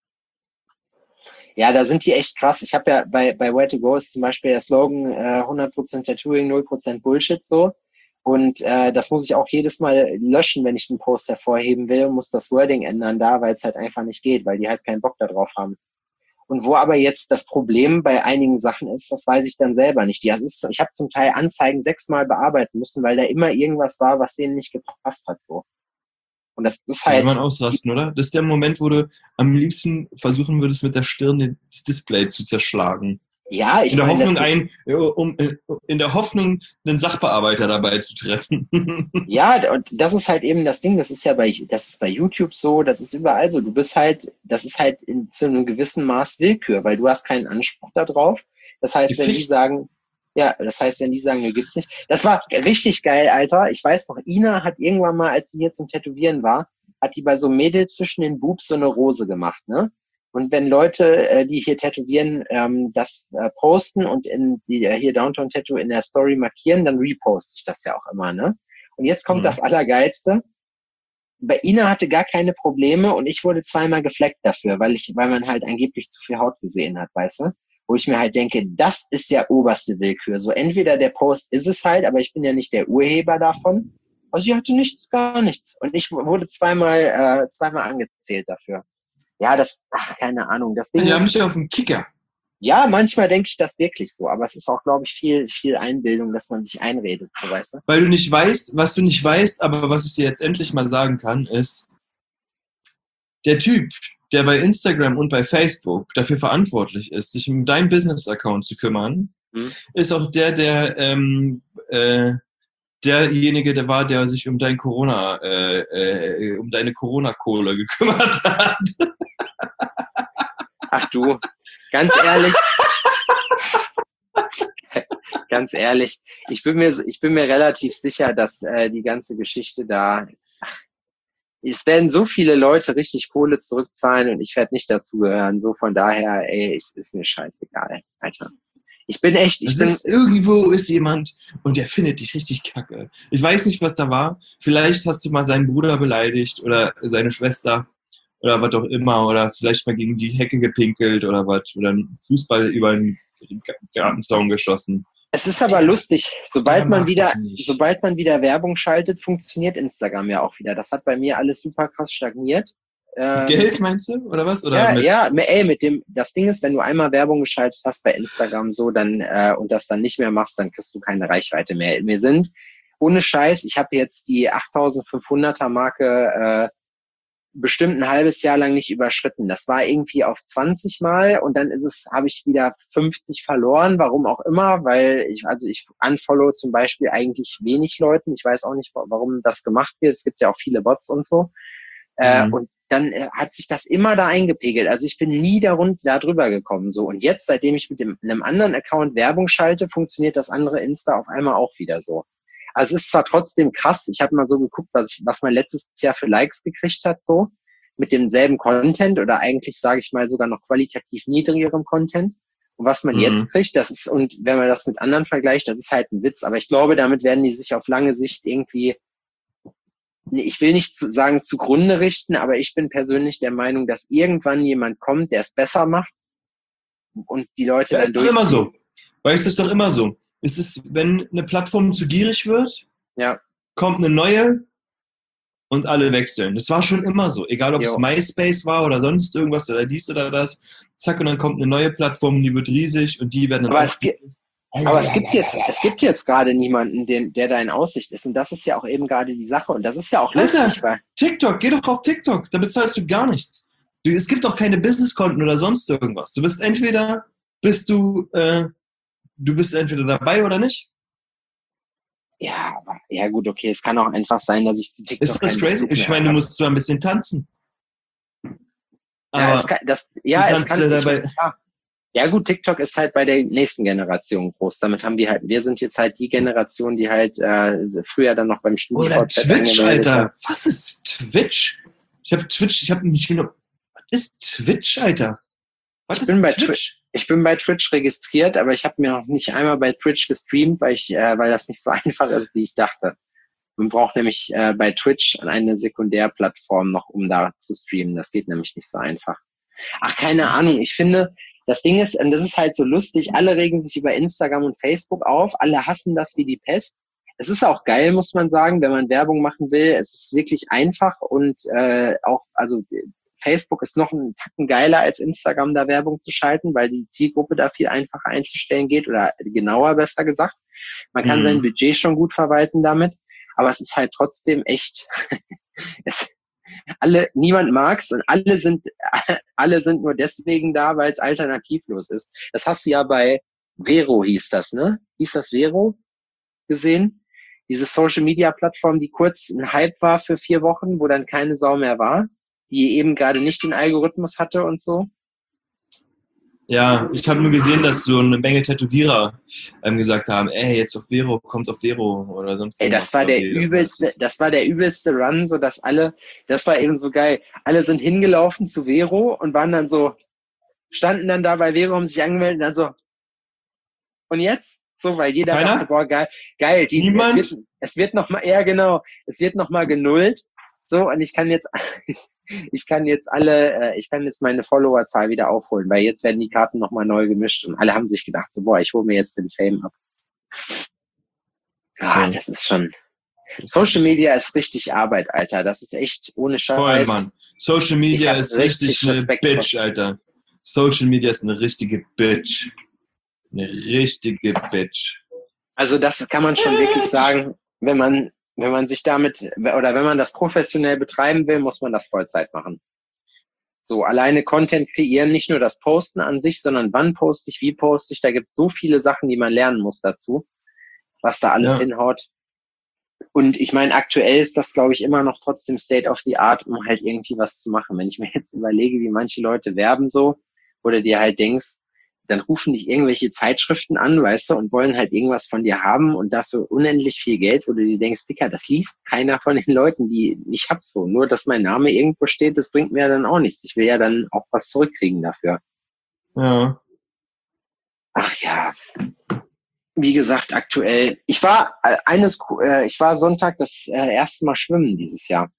Ja, da sind die echt krass. Ich habe ja bei bei Where to Go ist zum Beispiel der Slogan äh, hundert Prozent Tattooing, null Prozent Bullshit so. Und äh, das muss ich auch jedes Mal löschen, wenn ich den Post hervorheben will, muss das Wording ändern da, weil es halt einfach nicht geht, weil die halt keinen Bock da drauf haben. Und wo aber jetzt das Problem bei einigen Sachen ist, das weiß ich dann selber nicht. Ja, es ist, ich habe zum Teil Anzeigen sechsmal bearbeiten müssen, weil da immer irgendwas war, was denen nicht gepasst hat so. Und das ist halt. Kann man ausrasten, oder? Das ist der Moment, wo du am liebsten versuchen würdest, mit der Stirn das Display zu zerschlagen. Ja, ich in der meine, Hoffnung, ein, um, in der Hoffnung, einen Sachbearbeiter dabei zu treffen. Ja, und das ist halt eben das Ding. Das ist ja bei, das ist bei YouTube so, das ist überall so. Du bist halt, das ist halt in, zu einem gewissen Maß Willkür, weil du hast keinen Anspruch darauf. Das heißt, wenn die sagen, Ja, das heißt, wenn die sagen, mir gibt's nicht. Das war richtig geil, Alter. Ich weiß noch, Ina hat irgendwann mal, als sie hier zum Tätowieren war, hat die bei so Mädels zwischen den Boobs so eine Rose gemacht, ne? Und wenn Leute, äh, die hier tätowieren, ähm, das äh, posten und in die äh, hier Downtown Tattoo in der Story markieren, dann reposte ich das ja auch immer, ne? Und jetzt kommt Mhm. das Allergeilste. Bei Ina hatte gar keine Probleme und ich wurde zweimal gefleckt dafür, weil ich, weil man halt angeblich zu viel Haut gesehen hat, weißt du? Wo ich mir halt denke, das ist ja oberste Willkür. So entweder der Post ist es halt, aber ich bin ja nicht der Urheber davon. Also sie hatte nichts, gar nichts. Und ich wurde zweimal, äh, zweimal angezählt dafür. Ja, das, ach, keine Ahnung. Das Ding Die haben ist, mich auf den Kicker. ja, manchmal denke ich das wirklich so, aber es ist auch, glaube ich, viel, viel Einbildung, dass man sich einredet, so, weißt du? Weil du nicht weißt, was du nicht weißt, aber was ich dir jetzt endlich mal sagen kann, ist, der Typ, der bei Instagram und bei Facebook dafür verantwortlich ist, sich um deinen Business-Account zu kümmern, Hm? ist auch der, der ähm, äh, derjenige, der war, der sich um dein Corona, äh, äh, um deine Corona-Kohle gekümmert hat. Ach du, ganz ehrlich, ganz ehrlich, ich bin mir, ich bin mir relativ sicher, dass äh, die ganze Geschichte da, ach, es werden so viele Leute richtig Kohle zurückzahlen und ich werde nicht dazugehören. So von daher, ey, ich, ist mir scheißegal, Alter. Ich bin echt, Da ich bin, sitzt irgendwo ist jemand und der findet dich richtig kacke. Ich weiß nicht, was da war. Vielleicht hast du mal seinen Bruder beleidigt oder seine Schwester oder was auch immer oder vielleicht mal gegen die Hecke gepinkelt oder was oder einen Fußball über den Gartenzaun geschossen. es ist aber Der- lustig, sobald der man mag wieder, dich nicht. sobald man wieder Werbung schaltet, funktioniert Instagram ja auch wieder. Das hat bei mir alles super krass stagniert. Ähm, Geld meinst du oder was? Oder Ja, mit? ja, me- ey, mit dem, das Ding ist, wenn du einmal Werbung geschaltet hast bei Instagram so, dann äh, und das dann nicht mehr machst, dann kriegst du keine Reichweite mehr. Wir sind ohne Scheiß, ich habe jetzt die achttausendfünfhunderter Marke äh, bestimmt ein halbes Jahr lang nicht überschritten. Das war irgendwie auf zwanzig Mal und dann ist es, habe ich wieder fünfzig verloren, warum auch immer, weil ich, also ich unfollow zum Beispiel eigentlich wenig Leuten. Ich weiß auch nicht, warum das gemacht wird. Es gibt ja auch viele Bots und so. Äh, Mhm. und dann äh, hat sich das immer da eingepegelt. Also ich bin nie darunter, da drüber gekommen. So. Und jetzt, seitdem ich mit dem, einem anderen Account Werbung schalte, funktioniert das andere Insta auf einmal auch wieder so. Also es ist zwar trotzdem krass, ich habe mal so geguckt, was, ich, was man letztes Jahr für Likes gekriegt hat, so mit demselben Content oder eigentlich, sage ich mal, sogar noch qualitativ niedrigerem Content. Und was man Mhm. jetzt kriegt, das ist, und wenn man das mit anderen vergleicht, das ist halt ein Witz. Aber ich glaube, damit werden die sich auf lange Sicht irgendwie, ich will nicht zu, sagen zugrunde richten, aber ich bin persönlich der Meinung, dass irgendwann jemand kommt, der es besser macht und die Leute Ja, dann ist doch immer durchziehen. so. Weil es ist doch immer so. Es ist, wenn eine Plattform zu gierig wird, Ja, kommt eine neue und alle wechseln. Das war schon immer so. Egal, ob es jo. MySpace war oder sonst irgendwas oder dies oder das. Zack, und dann kommt eine neue Plattform, die wird riesig und die werden dann Aber auch... es gibt, aber es gibt jetzt, es gibt jetzt gerade niemanden, den, der da in Aussicht ist. Und das ist ja auch eben gerade die Sache. Und das ist ja auch lustig, Alter, weil, TikTok, geh doch auf TikTok. Da bezahlst du gar nichts. Du, es gibt auch keine Businesskonten oder sonst irgendwas. Du bist entweder, bist du, äh, du bist entweder dabei oder nicht. ja, aber, ja gut, okay, es kann auch einfach sein, dass ich zu TikTok Ist das keinen crazy? Bezug Ich mehr meine, du habe. musst zwar ein bisschen tanzen, Ja, es aber kann, das, du ja, es kannst kann, ja ich, dabei... ja. Ja gut, TikTok ist halt bei der nächsten Generation groß. Damit haben wir halt, wir sind jetzt halt die Generation, die halt äh, früher dann noch beim Oder StudiVZ Twitch, angemeldet Alter. war. Was ist Twitch? Ich habe Twitch, ich habe nicht genau... Was ist Twitch, Alter? Was Ich ist bin bei Twi Twitch? ich bin bei Twitch registriert, aber ich habe mir noch nicht einmal bei Twitch gestreamt, weil ich, äh, weil das nicht so einfach ist, wie ich dachte. Man braucht nämlich äh, bei Twitch eine Sekundärplattform noch, um da zu streamen. Das geht nämlich nicht so einfach. Ach, keine Ahnung. Ich finde, das Ding ist, und das ist halt so lustig, alle regen sich über Instagram und Facebook auf, alle hassen das wie die Pest. Es ist auch geil, muss man sagen, wenn man Werbung machen will. Es ist wirklich einfach und äh, auch, also Facebook ist noch einen Tacken geiler als Instagram, da Werbung zu schalten, weil die Zielgruppe da viel einfacher einzustellen geht oder genauer, besser gesagt. Man kann sein Mhm. Budget schon gut verwalten damit, aber es ist halt trotzdem echt, es, alle, niemand mag's und alle sind, alle sind nur deswegen da, weil es alternativlos ist. Das hast du ja bei Vero hieß das, ne? Hieß das Vero gesehen? Diese Social Media Plattform, die kurz ein Hype war für vier Wochen, wo dann keine Sau mehr war, die eben gerade nicht den Algorithmus hatte und so. Ja, ich habe nur gesehen, dass so eine Menge Tätowierer ähm, gesagt haben, ey, jetzt auf Vero, kommt auf Vero oder sonst Ey, das irgendwas. war Oder der wie, das übelste, ist, das war der übelste Run, so dass alle, das war eben so geil. Alle sind hingelaufen zu Vero und waren dann so, standen dann da bei Vero, haben sich angemeldet und dann so, und jetzt? So, weil jeder dachte, keiner? boah, geil, geil, die, es Niemand? wird, es wird noch mal, ja genau, es wird noch mal genullt. So, und ich kann jetzt, ich kann jetzt alle, äh, ich kann jetzt meine Followerzahl wieder aufholen, weil jetzt werden die Karten noch mal neu gemischt und alle haben sich gedacht, so, boah, ich hole mir jetzt den Fame ab. Ah, So, das ist schon, Social Media ist richtig Arbeit, Alter. Das ist echt ohne voll, Scheiß. Mann. Social Ich Media habe ist richtig richtig eine Respekt Bitch, vor. Alter. Social Media ist eine richtige Bitch. Eine richtige Bitch. Also das kann man schon wirklich sagen, wenn man, wenn man sich damit, oder wenn man das professionell betreiben will, muss man das Vollzeit machen. So, alleine Content kreieren, nicht nur das Posten an sich, sondern wann poste ich, wie poste ich, da gibt es so viele Sachen, die man lernen muss dazu, was da alles Ja. hinhaut. Und ich meine, aktuell ist das, glaube ich, immer noch trotzdem State of the Art, um halt irgendwie was zu machen. Wenn ich mir jetzt überlege, wie manche Leute werben so, oder dir halt denkst, dann rufen dich irgendwelche Zeitschriften an, weißt du, und wollen halt irgendwas von dir haben und dafür unendlich viel Geld, wo du dir denkst, Dicker, das liest keiner von den Leuten, die ich hab so. Nur, dass mein Name irgendwo steht, das bringt mir ja dann auch nichts. Ich will ja dann auch was zurückkriegen dafür. Ja. Ach ja. Wie gesagt, aktuell. Ich war äh, eines, äh, ich war Sonntag das äh, erste Mal schwimmen dieses Jahr.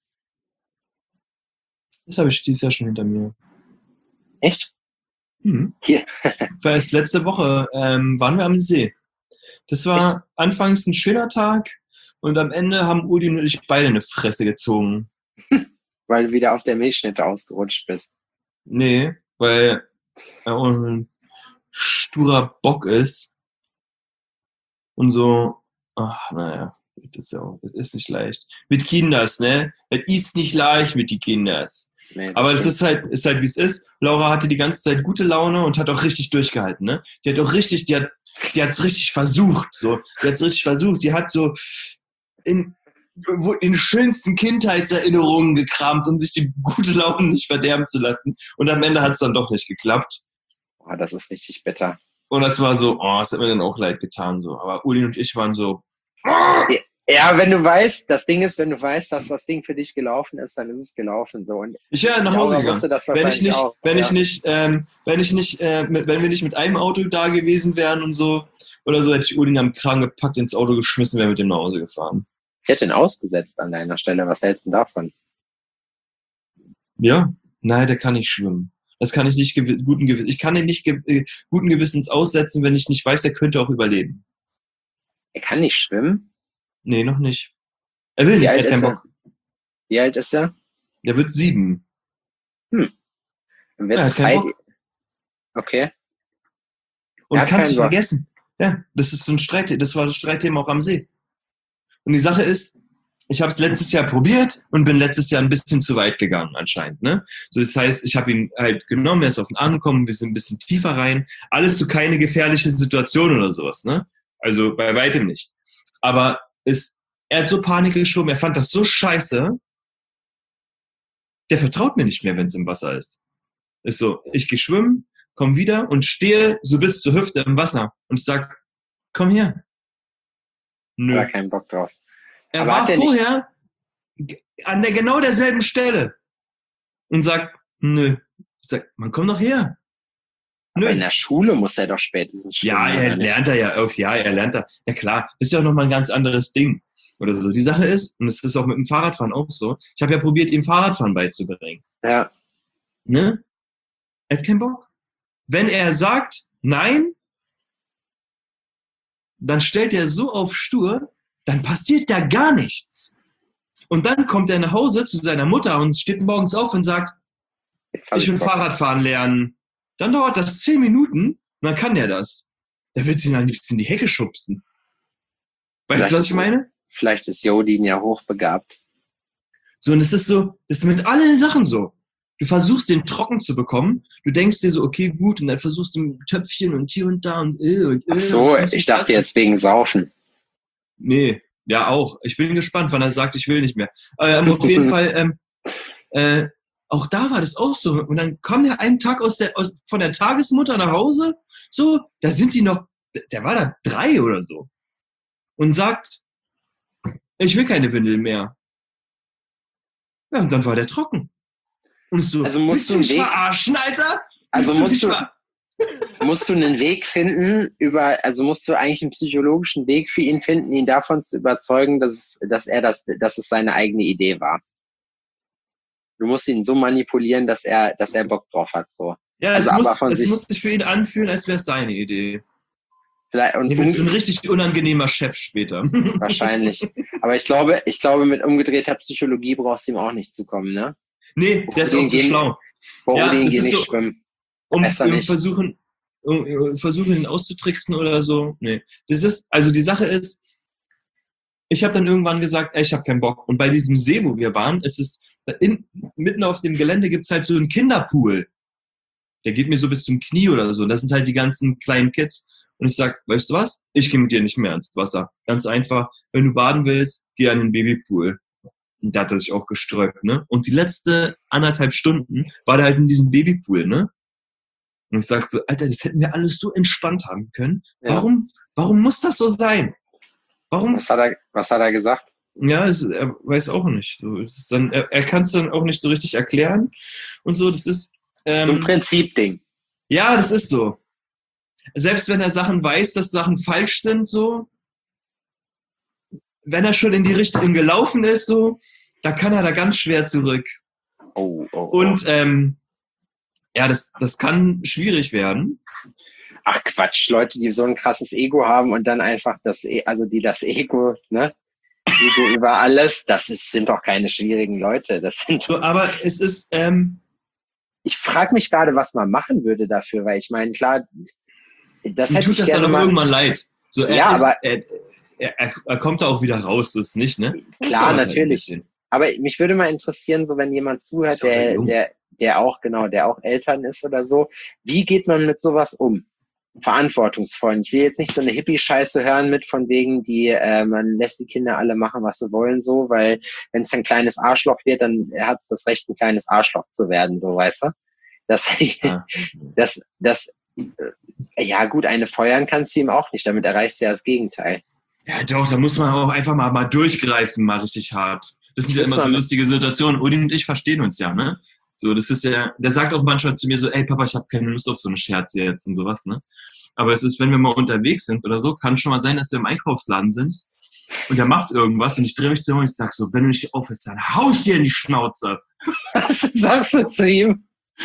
Das habe ich dieses Jahr schon hinter mir. Echt? Hm. Hier. War erst letzte Woche ähm, waren wir am See. Das war Echt? anfangs ein schöner Tag und am Ende haben Udi und ich beide eine Fresse gezogen. Weil du wieder auf der Milchschnitte ausgerutscht bist. Nee, weil er auch ein sturer Bock ist und so, ach, naja, das ist ja auch, das ist nicht leicht. Mit Kinders, ne? Das ist nicht leicht mit die Kinders. Nee, Aber es stimmt. ist halt, ist halt wie es ist. Laura hatte die ganze Zeit gute Laune und hat auch richtig durchgehalten, ne? Die hat auch richtig, die hat, die hat's richtig versucht, so. Die hat's richtig versucht. Die hat so in, in den schönsten Kindheitserinnerungen gekramt, um sich die gute Laune nicht verderben zu lassen. Und am Ende hat's dann doch nicht geklappt. Oh, das ist richtig bitter. Und das war so, oh, das hat mir dann auch leid getan, so. Aber Uli und ich waren so, Ja, wenn du weißt, das Ding ist, wenn du weißt, dass das Ding für dich gelaufen ist, dann ist es gelaufen so. Und ich wäre nach Hause Laura gegangen. wusste das Wenn ich wahrscheinlich nicht, auch, wenn ja. ich nicht, ähm, wenn ich nicht, äh, mit, wenn wir nicht mit einem Auto da gewesen wären und so, oder so, hätte ich Uli am Kragen gepackt, ins Auto geschmissen, wäre mit dem nach Hause gefahren. Ich hätte ihn ausgesetzt an deiner Stelle. Was hältst du denn davon? Ja? Nein, der kann nicht schwimmen. Das kann ich nicht gew- guten Gewissens. Ich kann ihn nicht ge äh, guten Gewissens aussetzen, wenn ich nicht weiß, er könnte auch überleben. Er kann nicht schwimmen? Nee, noch nicht. Er will Wie nicht, er alt hat keinen ist er? Bock. Wie alt ist er? Der wird sieben. Hm. Dann Ja, er wird's hat keinen Zeit. Bock. Okay. Und Er hat kannst keinen du Bock. vergessen. Ja, das ist so ein Streit, das war das Streitthema auch am See. Und die Sache ist, ich habe es letztes Jahr probiert und bin letztes Jahr ein bisschen zu weit gegangen anscheinend. Ne? So, das heißt, ich habe ihn halt genommen, er ist auf den Arm gekommen, wir sind ein bisschen tiefer rein. Alles so keine gefährliche Situation oder sowas. Ne? Also bei weitem nicht. Aber es, er hat so Panik geschoben, er fand das so scheiße, der vertraut mir nicht mehr, wenn es im Wasser ist. Ist so, ich gehe schwimmen, komm wieder und stehe so bis zur Hüfte im Wasser und sag, komm her. Nö. Hat er keinen Bock drauf. Er Aber war hat er nicht- vorher ge- an der genau derselben Stelle und sagt, nö. Ich sag, man komm doch her. Aber in Nö. der Schule muss er doch spätestens schwimmen. Ja, er oder nicht? lernt er ja auf, ja, er lernt er. Ja klar, ist ja auch nochmal ein ganz anderes Ding. Oder so. Die Sache ist, und es ist auch mit dem Fahrradfahren auch so, ich habe ja probiert, ihm Fahrradfahren beizubringen. Ja. Ne? Er hat keinen Bock. Wenn er sagt, nein, dann stellt er so auf stur, dann passiert da gar nichts. Und dann kommt er nach Hause zu seiner Mutter und steht morgens auf und sagt, Jetzt hab ich will Bock. Fahrradfahren lernen. Dann dauert das zehn Minuten und dann kann der das. Der will sich dann nichts in die Hecke schubsen. Weißt Vielleicht du, was ist- ich meine? Vielleicht ist Jodin ja hochbegabt. So, und es ist so, es ist mit allen Sachen so. Du versuchst den trocken zu bekommen, du denkst dir so, okay, gut, und dann versuchst du ein Töpfchen und hier und da und äh und äh. Ach so, und dies ich und dachte das. jetzt wegen Saufen. Nee, ja auch. Ich bin gespannt, wann er sagt, ich will nicht mehr. Ähm, auf jeden Fall, ähm, äh, auch da war das auch so. Und dann kam der einen Tag aus der, aus, von der Tagesmutter nach Hause, so, da sind die noch, der war da drei oder so. Und sagt, ich will keine Windel mehr. Ja, und dann war der trocken. Und so, Also musst willst du du mich einen Weg- verarschen, Alter? Also Willst musst mich du- ver- Musst du einen Weg finden, über, also musst du eigentlich einen psychologischen Weg für ihn finden, ihn davon zu überzeugen, dass, es- dass er das, dass es seine eigene Idee war. Du musst ihn so manipulieren, dass er, dass er Bock drauf hat, so. Ja, Also es, aber muss, von es sich- muss sich für ihn anfühlen, als wäre es seine Idee. Vielleicht, und Er wird so ein um, richtig unangenehmer Chef später. wahrscheinlich. Aber ich glaube, ich glaube, mit umgedrehter Psychologie brauchst du ihm auch nicht zukommen, ne? Nee, der ist auch zu Gehen- schlau. Boah, Ja, den das geh ist nicht so- schwimmen. Um, Besser um nicht. versuchen, um, um versuchen, ihn auszutricksen oder so. Nee. Das ist, also die Sache ist, ich habe dann irgendwann gesagt, ey, ich habe keinen Bock. Und bei diesem See, wo wir waren, ist es, in, mitten auf dem Gelände gibt's halt so einen Kinderpool. Der geht mir so bis zum Knie oder so. Das sind halt die ganzen kleinen Kids. Und ich sag, weißt du was? Ich gehe mit dir nicht mehr ins Wasser. Ganz einfach, wenn du baden willst, geh an den Babypool. Und da hat er sich auch gesträubt, ne? Und die letzte anderthalb Stunden war der halt in diesem Babypool, ne? Und ich sag so, Alter, das hätten wir alles so entspannt haben können. Ja. Warum, warum muss das so sein? Warum? Was hat er, was hat er gesagt? Ja, es, er weiß auch nicht. So, es ist dann, er, er kann es dann auch nicht so richtig erklären und so. Das ist, So ein ähm, Prinzipding. ja, das ist so. Selbst wenn er Sachen weiß, dass Sachen falsch sind, so, wenn er schon in die Richtung gelaufen ist, so, da kann er da ganz schwer zurück. Oh, oh, oh. Und ähm, ja, das, das kann schwierig werden. Ach Quatsch, Leute, die so ein krasses Ego haben und dann einfach das, E- also die das Ego, ne? Ego über alles, das ist, sind doch keine schwierigen Leute. Das sind. So, aber es ist, ähm, Ich frage mich gerade, was man machen würde dafür, weil ich meine, klar, das ihm hätte tut ich das dann gerne auch mal. irgendwann leid. So, er, Ja, ist, aber- er, er, er kommt da auch wieder raus, so ist es nicht, ne? Das Klar, dauert halt ein natürlich. bisschen. Aber mich würde mal interessieren, so wenn jemand zuhört, Ist auch sehr der, jung. der, der auch, genau, der auch Eltern ist oder so, wie geht man mit sowas um? Verantwortungsvoll. Ich will jetzt nicht so eine Hippie-Scheiße hören mit von wegen, die, äh, man lässt die Kinder alle machen, was sie wollen, so, weil wenn es ein kleines Arschloch wird, dann hat es das Recht, ein kleines Arschloch zu werden, so, weißt du? Das, Ja. das, das, äh, ja gut, eine feuern kannst du ihm auch nicht, damit erreichst du ja das Gegenteil. Ja, doch, da muss man auch einfach mal, mal durchgreifen, mal richtig hart. Das sind ja Muss immer so man- lustige Situationen. Udi und ich verstehen uns ja, ne? So, das ist ja, der sagt auch manchmal zu mir so, ey Papa, ich habe keine Lust auf so eine Scherze jetzt und sowas, ne? Aber es ist, wenn wir mal unterwegs sind oder so, kann schon mal sein, dass wir im Einkaufsladen sind und der macht irgendwas und ich drehe mich zu ihm und ich sag so, wenn du nicht aufhörst, dann hau ich dir in die Schnauze. Was sagst du zu ihm?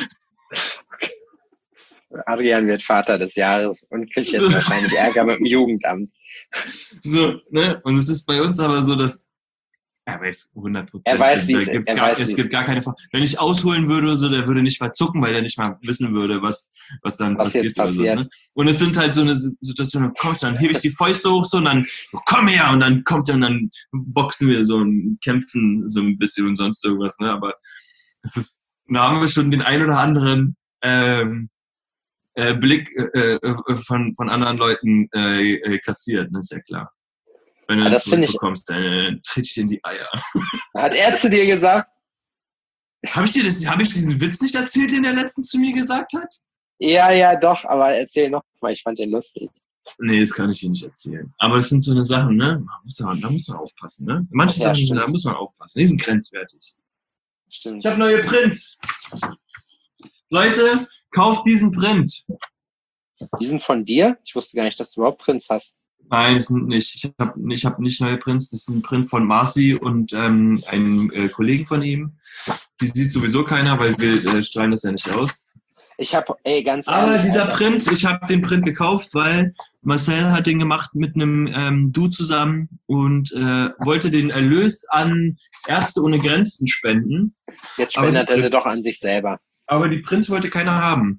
Adrian wird Vater des Jahres und kriegt jetzt So. wahrscheinlich Ärger mit dem Jugendamt. So, ne? Und es ist bei uns aber so, dass er weiß hundert Prozent. Er weiß, wie da es- gibt's er gar, weiß, wie es es- gibt gar keine Frage. Wenn ich ausholen würde, so, der würde nicht verzucken, weil der nicht mal wissen würde, was, was dann Was passiert. jetzt Oder so, passiert. ne? Und es sind halt so eine Situation, dann komm ich, dann hebe ich die Fäuste hoch so und dann komm her und dann kommt er und dann boxen wir so und kämpfen so ein bisschen und sonst irgendwas. Ne? Aber es ist, da haben wir schon den ein oder anderen ähm, äh, Blick äh, äh, von, von anderen Leuten äh, äh, kassiert, ne? Ist ja klar. Wenn du Aber dann das finde ich- zurückbekommst, dann äh, tritt ich dir in die Eier. Hat er zu dir gesagt? Habe ich dir das, habe ich diesen Witz nicht erzählt, den der letztens zu mir gesagt hat? Ja, ja, doch, aber erzähl noch mal, ich fand den lustig. Nee, das kann ich dir nicht erzählen. Aber das sind so eine Sachen, ne? Man muss da, da muss man aufpassen, ne? Manche Ja, Sachen, stimmt. da muss man aufpassen. Die sind grenzwertig. Stimmt. Ich habe neue Prints. Leute, kauft diesen Print. Die sind von dir? Ich wusste gar nicht, dass du überhaupt Prinz hast. Nein, das sind nicht. Ich habe ich hab nicht neue Prints. Das ist ein Print von Marci und ähm, einem äh, Kollegen von ihm. Die sieht sowieso keiner, weil wir äh, strahlen das ja nicht aus. Ich habe, ey, ganz Aber ehrlich, dieser Alter, Print, ich habe den Print gekauft, weil Marcel hat den gemacht mit einem ähm, Du zusammen und äh, wollte den Erlös an Ärzte ohne Grenzen spenden. jetzt aber spendet die er doch Prints- an sich selber. Aber die Prints wollte keiner haben.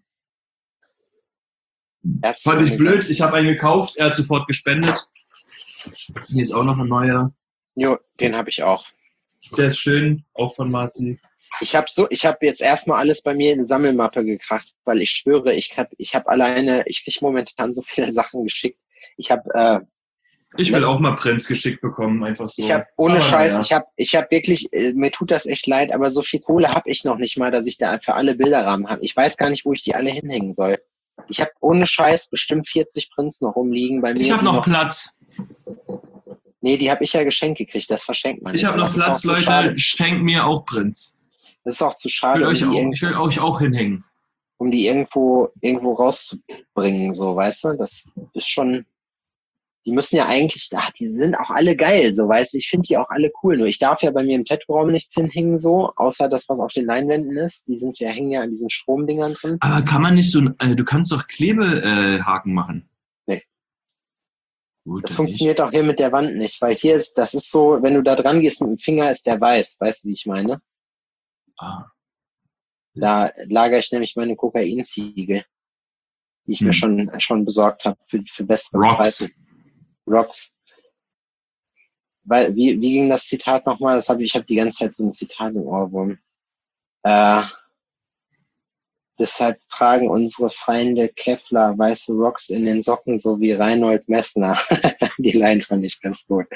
Ärzte Fand ich ohne blöd. Grenzen. Ich habe einen gekauft, er hat sofort gespendet. Hier ist auch noch ein neuer. Jo, den habe ich auch. Der ist schön, auch von Marci. Ich habe so, ich habe jetzt erstmal alles bei mir in eine Sammelmappe gekracht, weil ich schwöre, ich habe, ich habe alleine, ich kriege momentan so viele Sachen geschickt. Ich habe, äh, Ich will auch mal Prinz geschickt bekommen, einfach so. Ich habe ohne Aber Scheiß, naja. ich habe ich hab wirklich, äh, mir tut das echt leid, aber so viel Kohle habe ich noch nicht mal, dass ich da für alle Bilderrahmen habe. Ich weiß gar nicht, wo ich die alle hinhängen soll. Ich habe ohne Scheiß bestimmt vierzig Prints noch rumliegen bei mir. Ich habe die noch Platz. Nee, die habe ich ja geschenkt gekriegt, das verschenkt man nicht. Ich habe noch Das ist auch Platz, zu Leute. schade. Schenkt mir auch Prinz. Das ist auch zu Ich schade, will, um euch die, auch, irgendwo, ich will euch auch hinhängen. um die irgendwo, irgendwo rauszubringen, so, weißt du? Das ist schon, die müssen ja eigentlich, ach, die sind auch alle geil, so, weißt du? Ich finde die auch alle cool. Nur ich darf ja bei mir im Tattoo-Raum nichts hinhängen, so, außer das, was auf den Leinwänden ist. Die sind ja, hängen ja an diesen Stromdingern drin. Aber kann man nicht so, äh, du kannst doch Klebehaken äh, Haken machen. Nee. Gut, Das dann funktioniert auch hier mit der Wand nicht, weil hier ist, das ist so, wenn du da dran gehst mit dem Finger, ist der weiß. Weißt du, wie ich meine? Ah. Da lagere ich nämlich meine Kokainziegel, die ich Hm. mir schon, schon besorgt habe für, für bessere Rocks. Zeiten. Rocks. Weil, wie, wie ging das Zitat nochmal? Das habe ich, ich habe die ganze Zeit so ein Zitat im Ohrwurm. Äh, deshalb tragen unsere Feinde Kevlar weiße Rocks in den Socken, so wie Reinhold Messner. Die Line fand ich ganz gut.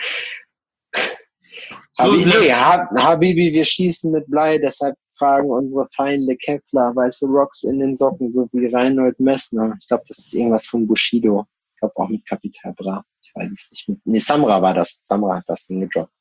So Habibi, sehr- Ha- Habibi, wir schießen mit Blei, deshalb tragen unsere Feinde Kevlar weiße Rocks in den Socken, so wie Reinhold Messner. Ich glaube, das ist irgendwas von Bushido. Ich glaube auch mit Capital Bra. Ich weiß es nicht. Mit, nee, Samra war das. Samra hat das Ding gedroppt.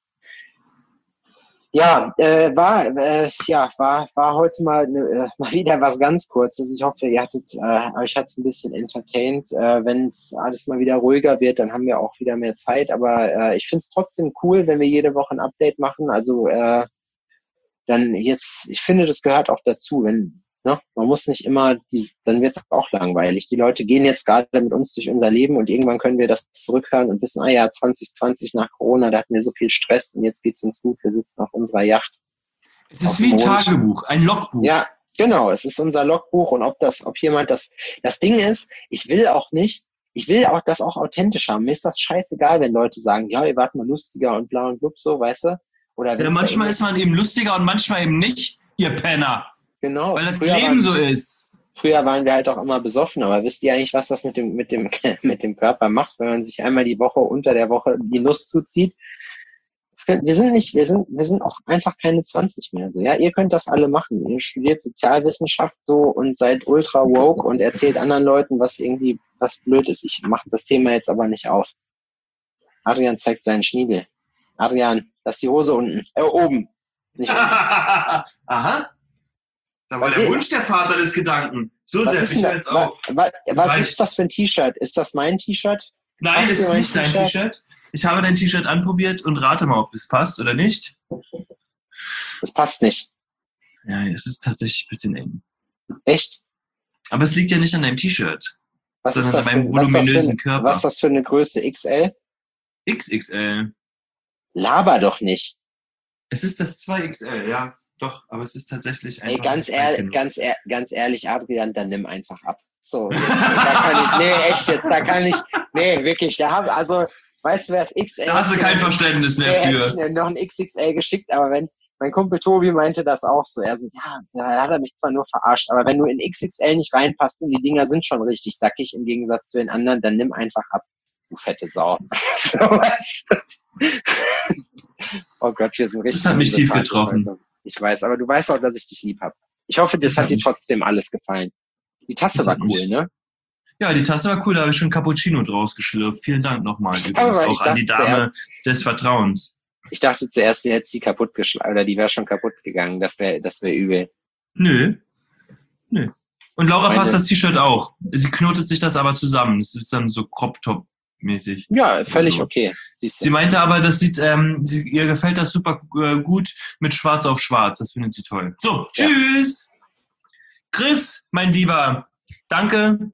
Ja, äh, war, äh, ja, war, war heute mal, ne, äh, mal wieder was ganz Kurzes. Ich hoffe, ihr hattet, äh, euch hat's ein bisschen entertained. Äh, wenn es alles mal wieder ruhiger wird, dann haben wir auch wieder mehr Zeit. Aber äh, ich find's trotzdem cool, wenn wir jede Woche ein Update machen. Also äh, dann jetzt, ich finde, das gehört auch dazu. Wenn, ne, man muss nicht immer, die, dann wird's auch langweilig. Die Leute gehen jetzt gerade mit uns durch unser Leben und irgendwann können wir das zurückhören und wissen, ah ja, zwanzig zwanzig nach Corona, da hatten wir so viel Stress und jetzt geht's uns gut. Wir sitzen auf unserer Yacht. Es ist auf wie ein dem Mond. Tagebuch, ein Logbuch. Ja, genau. Es ist unser Logbuch und ob das, ob jemand das, das Ding ist, ich will auch nicht, ich will auch das auch authentisch haben. Mir ist das scheißegal, wenn Leute sagen, ja, ihr wart mal lustiger und bla und blub, so, weißt du? Oder Ja, wenn's da manchmal irgendwie- ist man eben lustiger und manchmal eben nicht, ihr Penner. genau. Weil das Früher Leben waren, so ist. früher waren wir halt auch immer besoffen, aber wisst ihr eigentlich, was das mit dem, mit dem, mit dem Körper macht, wenn man sich einmal die Woche unter der Woche die Nuss zuzieht? Das können, wir sind nicht, wir sind, wir sind auch einfach keine zwanzig mehr so. Ja, ihr könnt das alle machen. Ihr studiert Sozialwissenschaft so und seid ultra woke und erzählt anderen Leuten, was irgendwie, was blöd ist. Ich mache das Thema jetzt aber nicht auf. Adrian zeigt seinen Schniedel. Adrian, lass die Hose unten, äh, oben. Nicht unten. Aha. Da war Was der ist- Wunsch der Vater des Gedanken. So Was sehr, ist ich denn höre da, jetzt wa, auf. wa, was Reicht. ist das für ein T-Shirt? Ist das mein T-Shirt? Nein, Hast es du ist mein nicht dein T-Shirt? T-Shirt. Ich habe dein T-Shirt anprobiert und rate mal, ob es passt oder nicht. Das passt nicht. Ja, es ist tatsächlich ein bisschen eng. Echt? Aber es liegt ja nicht an deinem T-Shirt, Was ist sondern das an für, meinem was ist das für, voluminösen eine- Körper. was ist das für eine Größe? X L? X X L. Laber doch nicht. Es ist das zwei X L, ja. Doch, aber es ist tatsächlich einfach... Ey, ganz nicht weit ehrlich, genug. ganz, ehr, ganz ehrlich, Adrian, dann nimm einfach ab. So, jetzt, da kann ich, nee, echt jetzt, da kann ich, nee, wirklich, da haben, also, weißt du, wer das X L Da hast du kein Verständnis Nee, mehr hätte ich für. mir noch ein X X L geschickt, aber wenn, mein Kumpel Tobi meinte das auch so, er so, ja, da hat er mich zwar nur verarscht, aber wenn du in X X L nicht reinpasst und die Dinger sind schon richtig sackig im Gegensatz zu den anderen, dann nimm einfach ab, du fette Sau. So was. Oh Gott, wir sind richtig. Das hat mich tief unsympathisch getroffen. heute. Ich weiß, aber du weißt auch, dass ich dich lieb habe. Ich hoffe, das, Das hat hat dir mich- trotzdem alles gefallen. Die Tasse Das war hat cool, mich- ne? Ja, die Tasse war cool, da habe ich schon Cappuccino draus geschlürft. Vielen Dank nochmal Ich übrigens dachte- auch ich an die dachte Dame des Vertrauens. Ich dachte zuerst, die hätte sie kaputt geschlagen, oder die wäre schon kaputt gegangen. Das wäre, das wäre übel. Nö. Nö. Und Laura Meine- passt das T-Shirt auch. Sie knotet sich das aber zusammen. Es ist dann so Crop-Top-mäßig. Ja, völlig Also, okay. Siehst Sie du. meinte aber, das sieht, ähm, sie, ihr gefällt das super äh, gut mit Schwarz auf Schwarz. Das findet sie toll. So, Ja. tschüss. Chris, mein Lieber, danke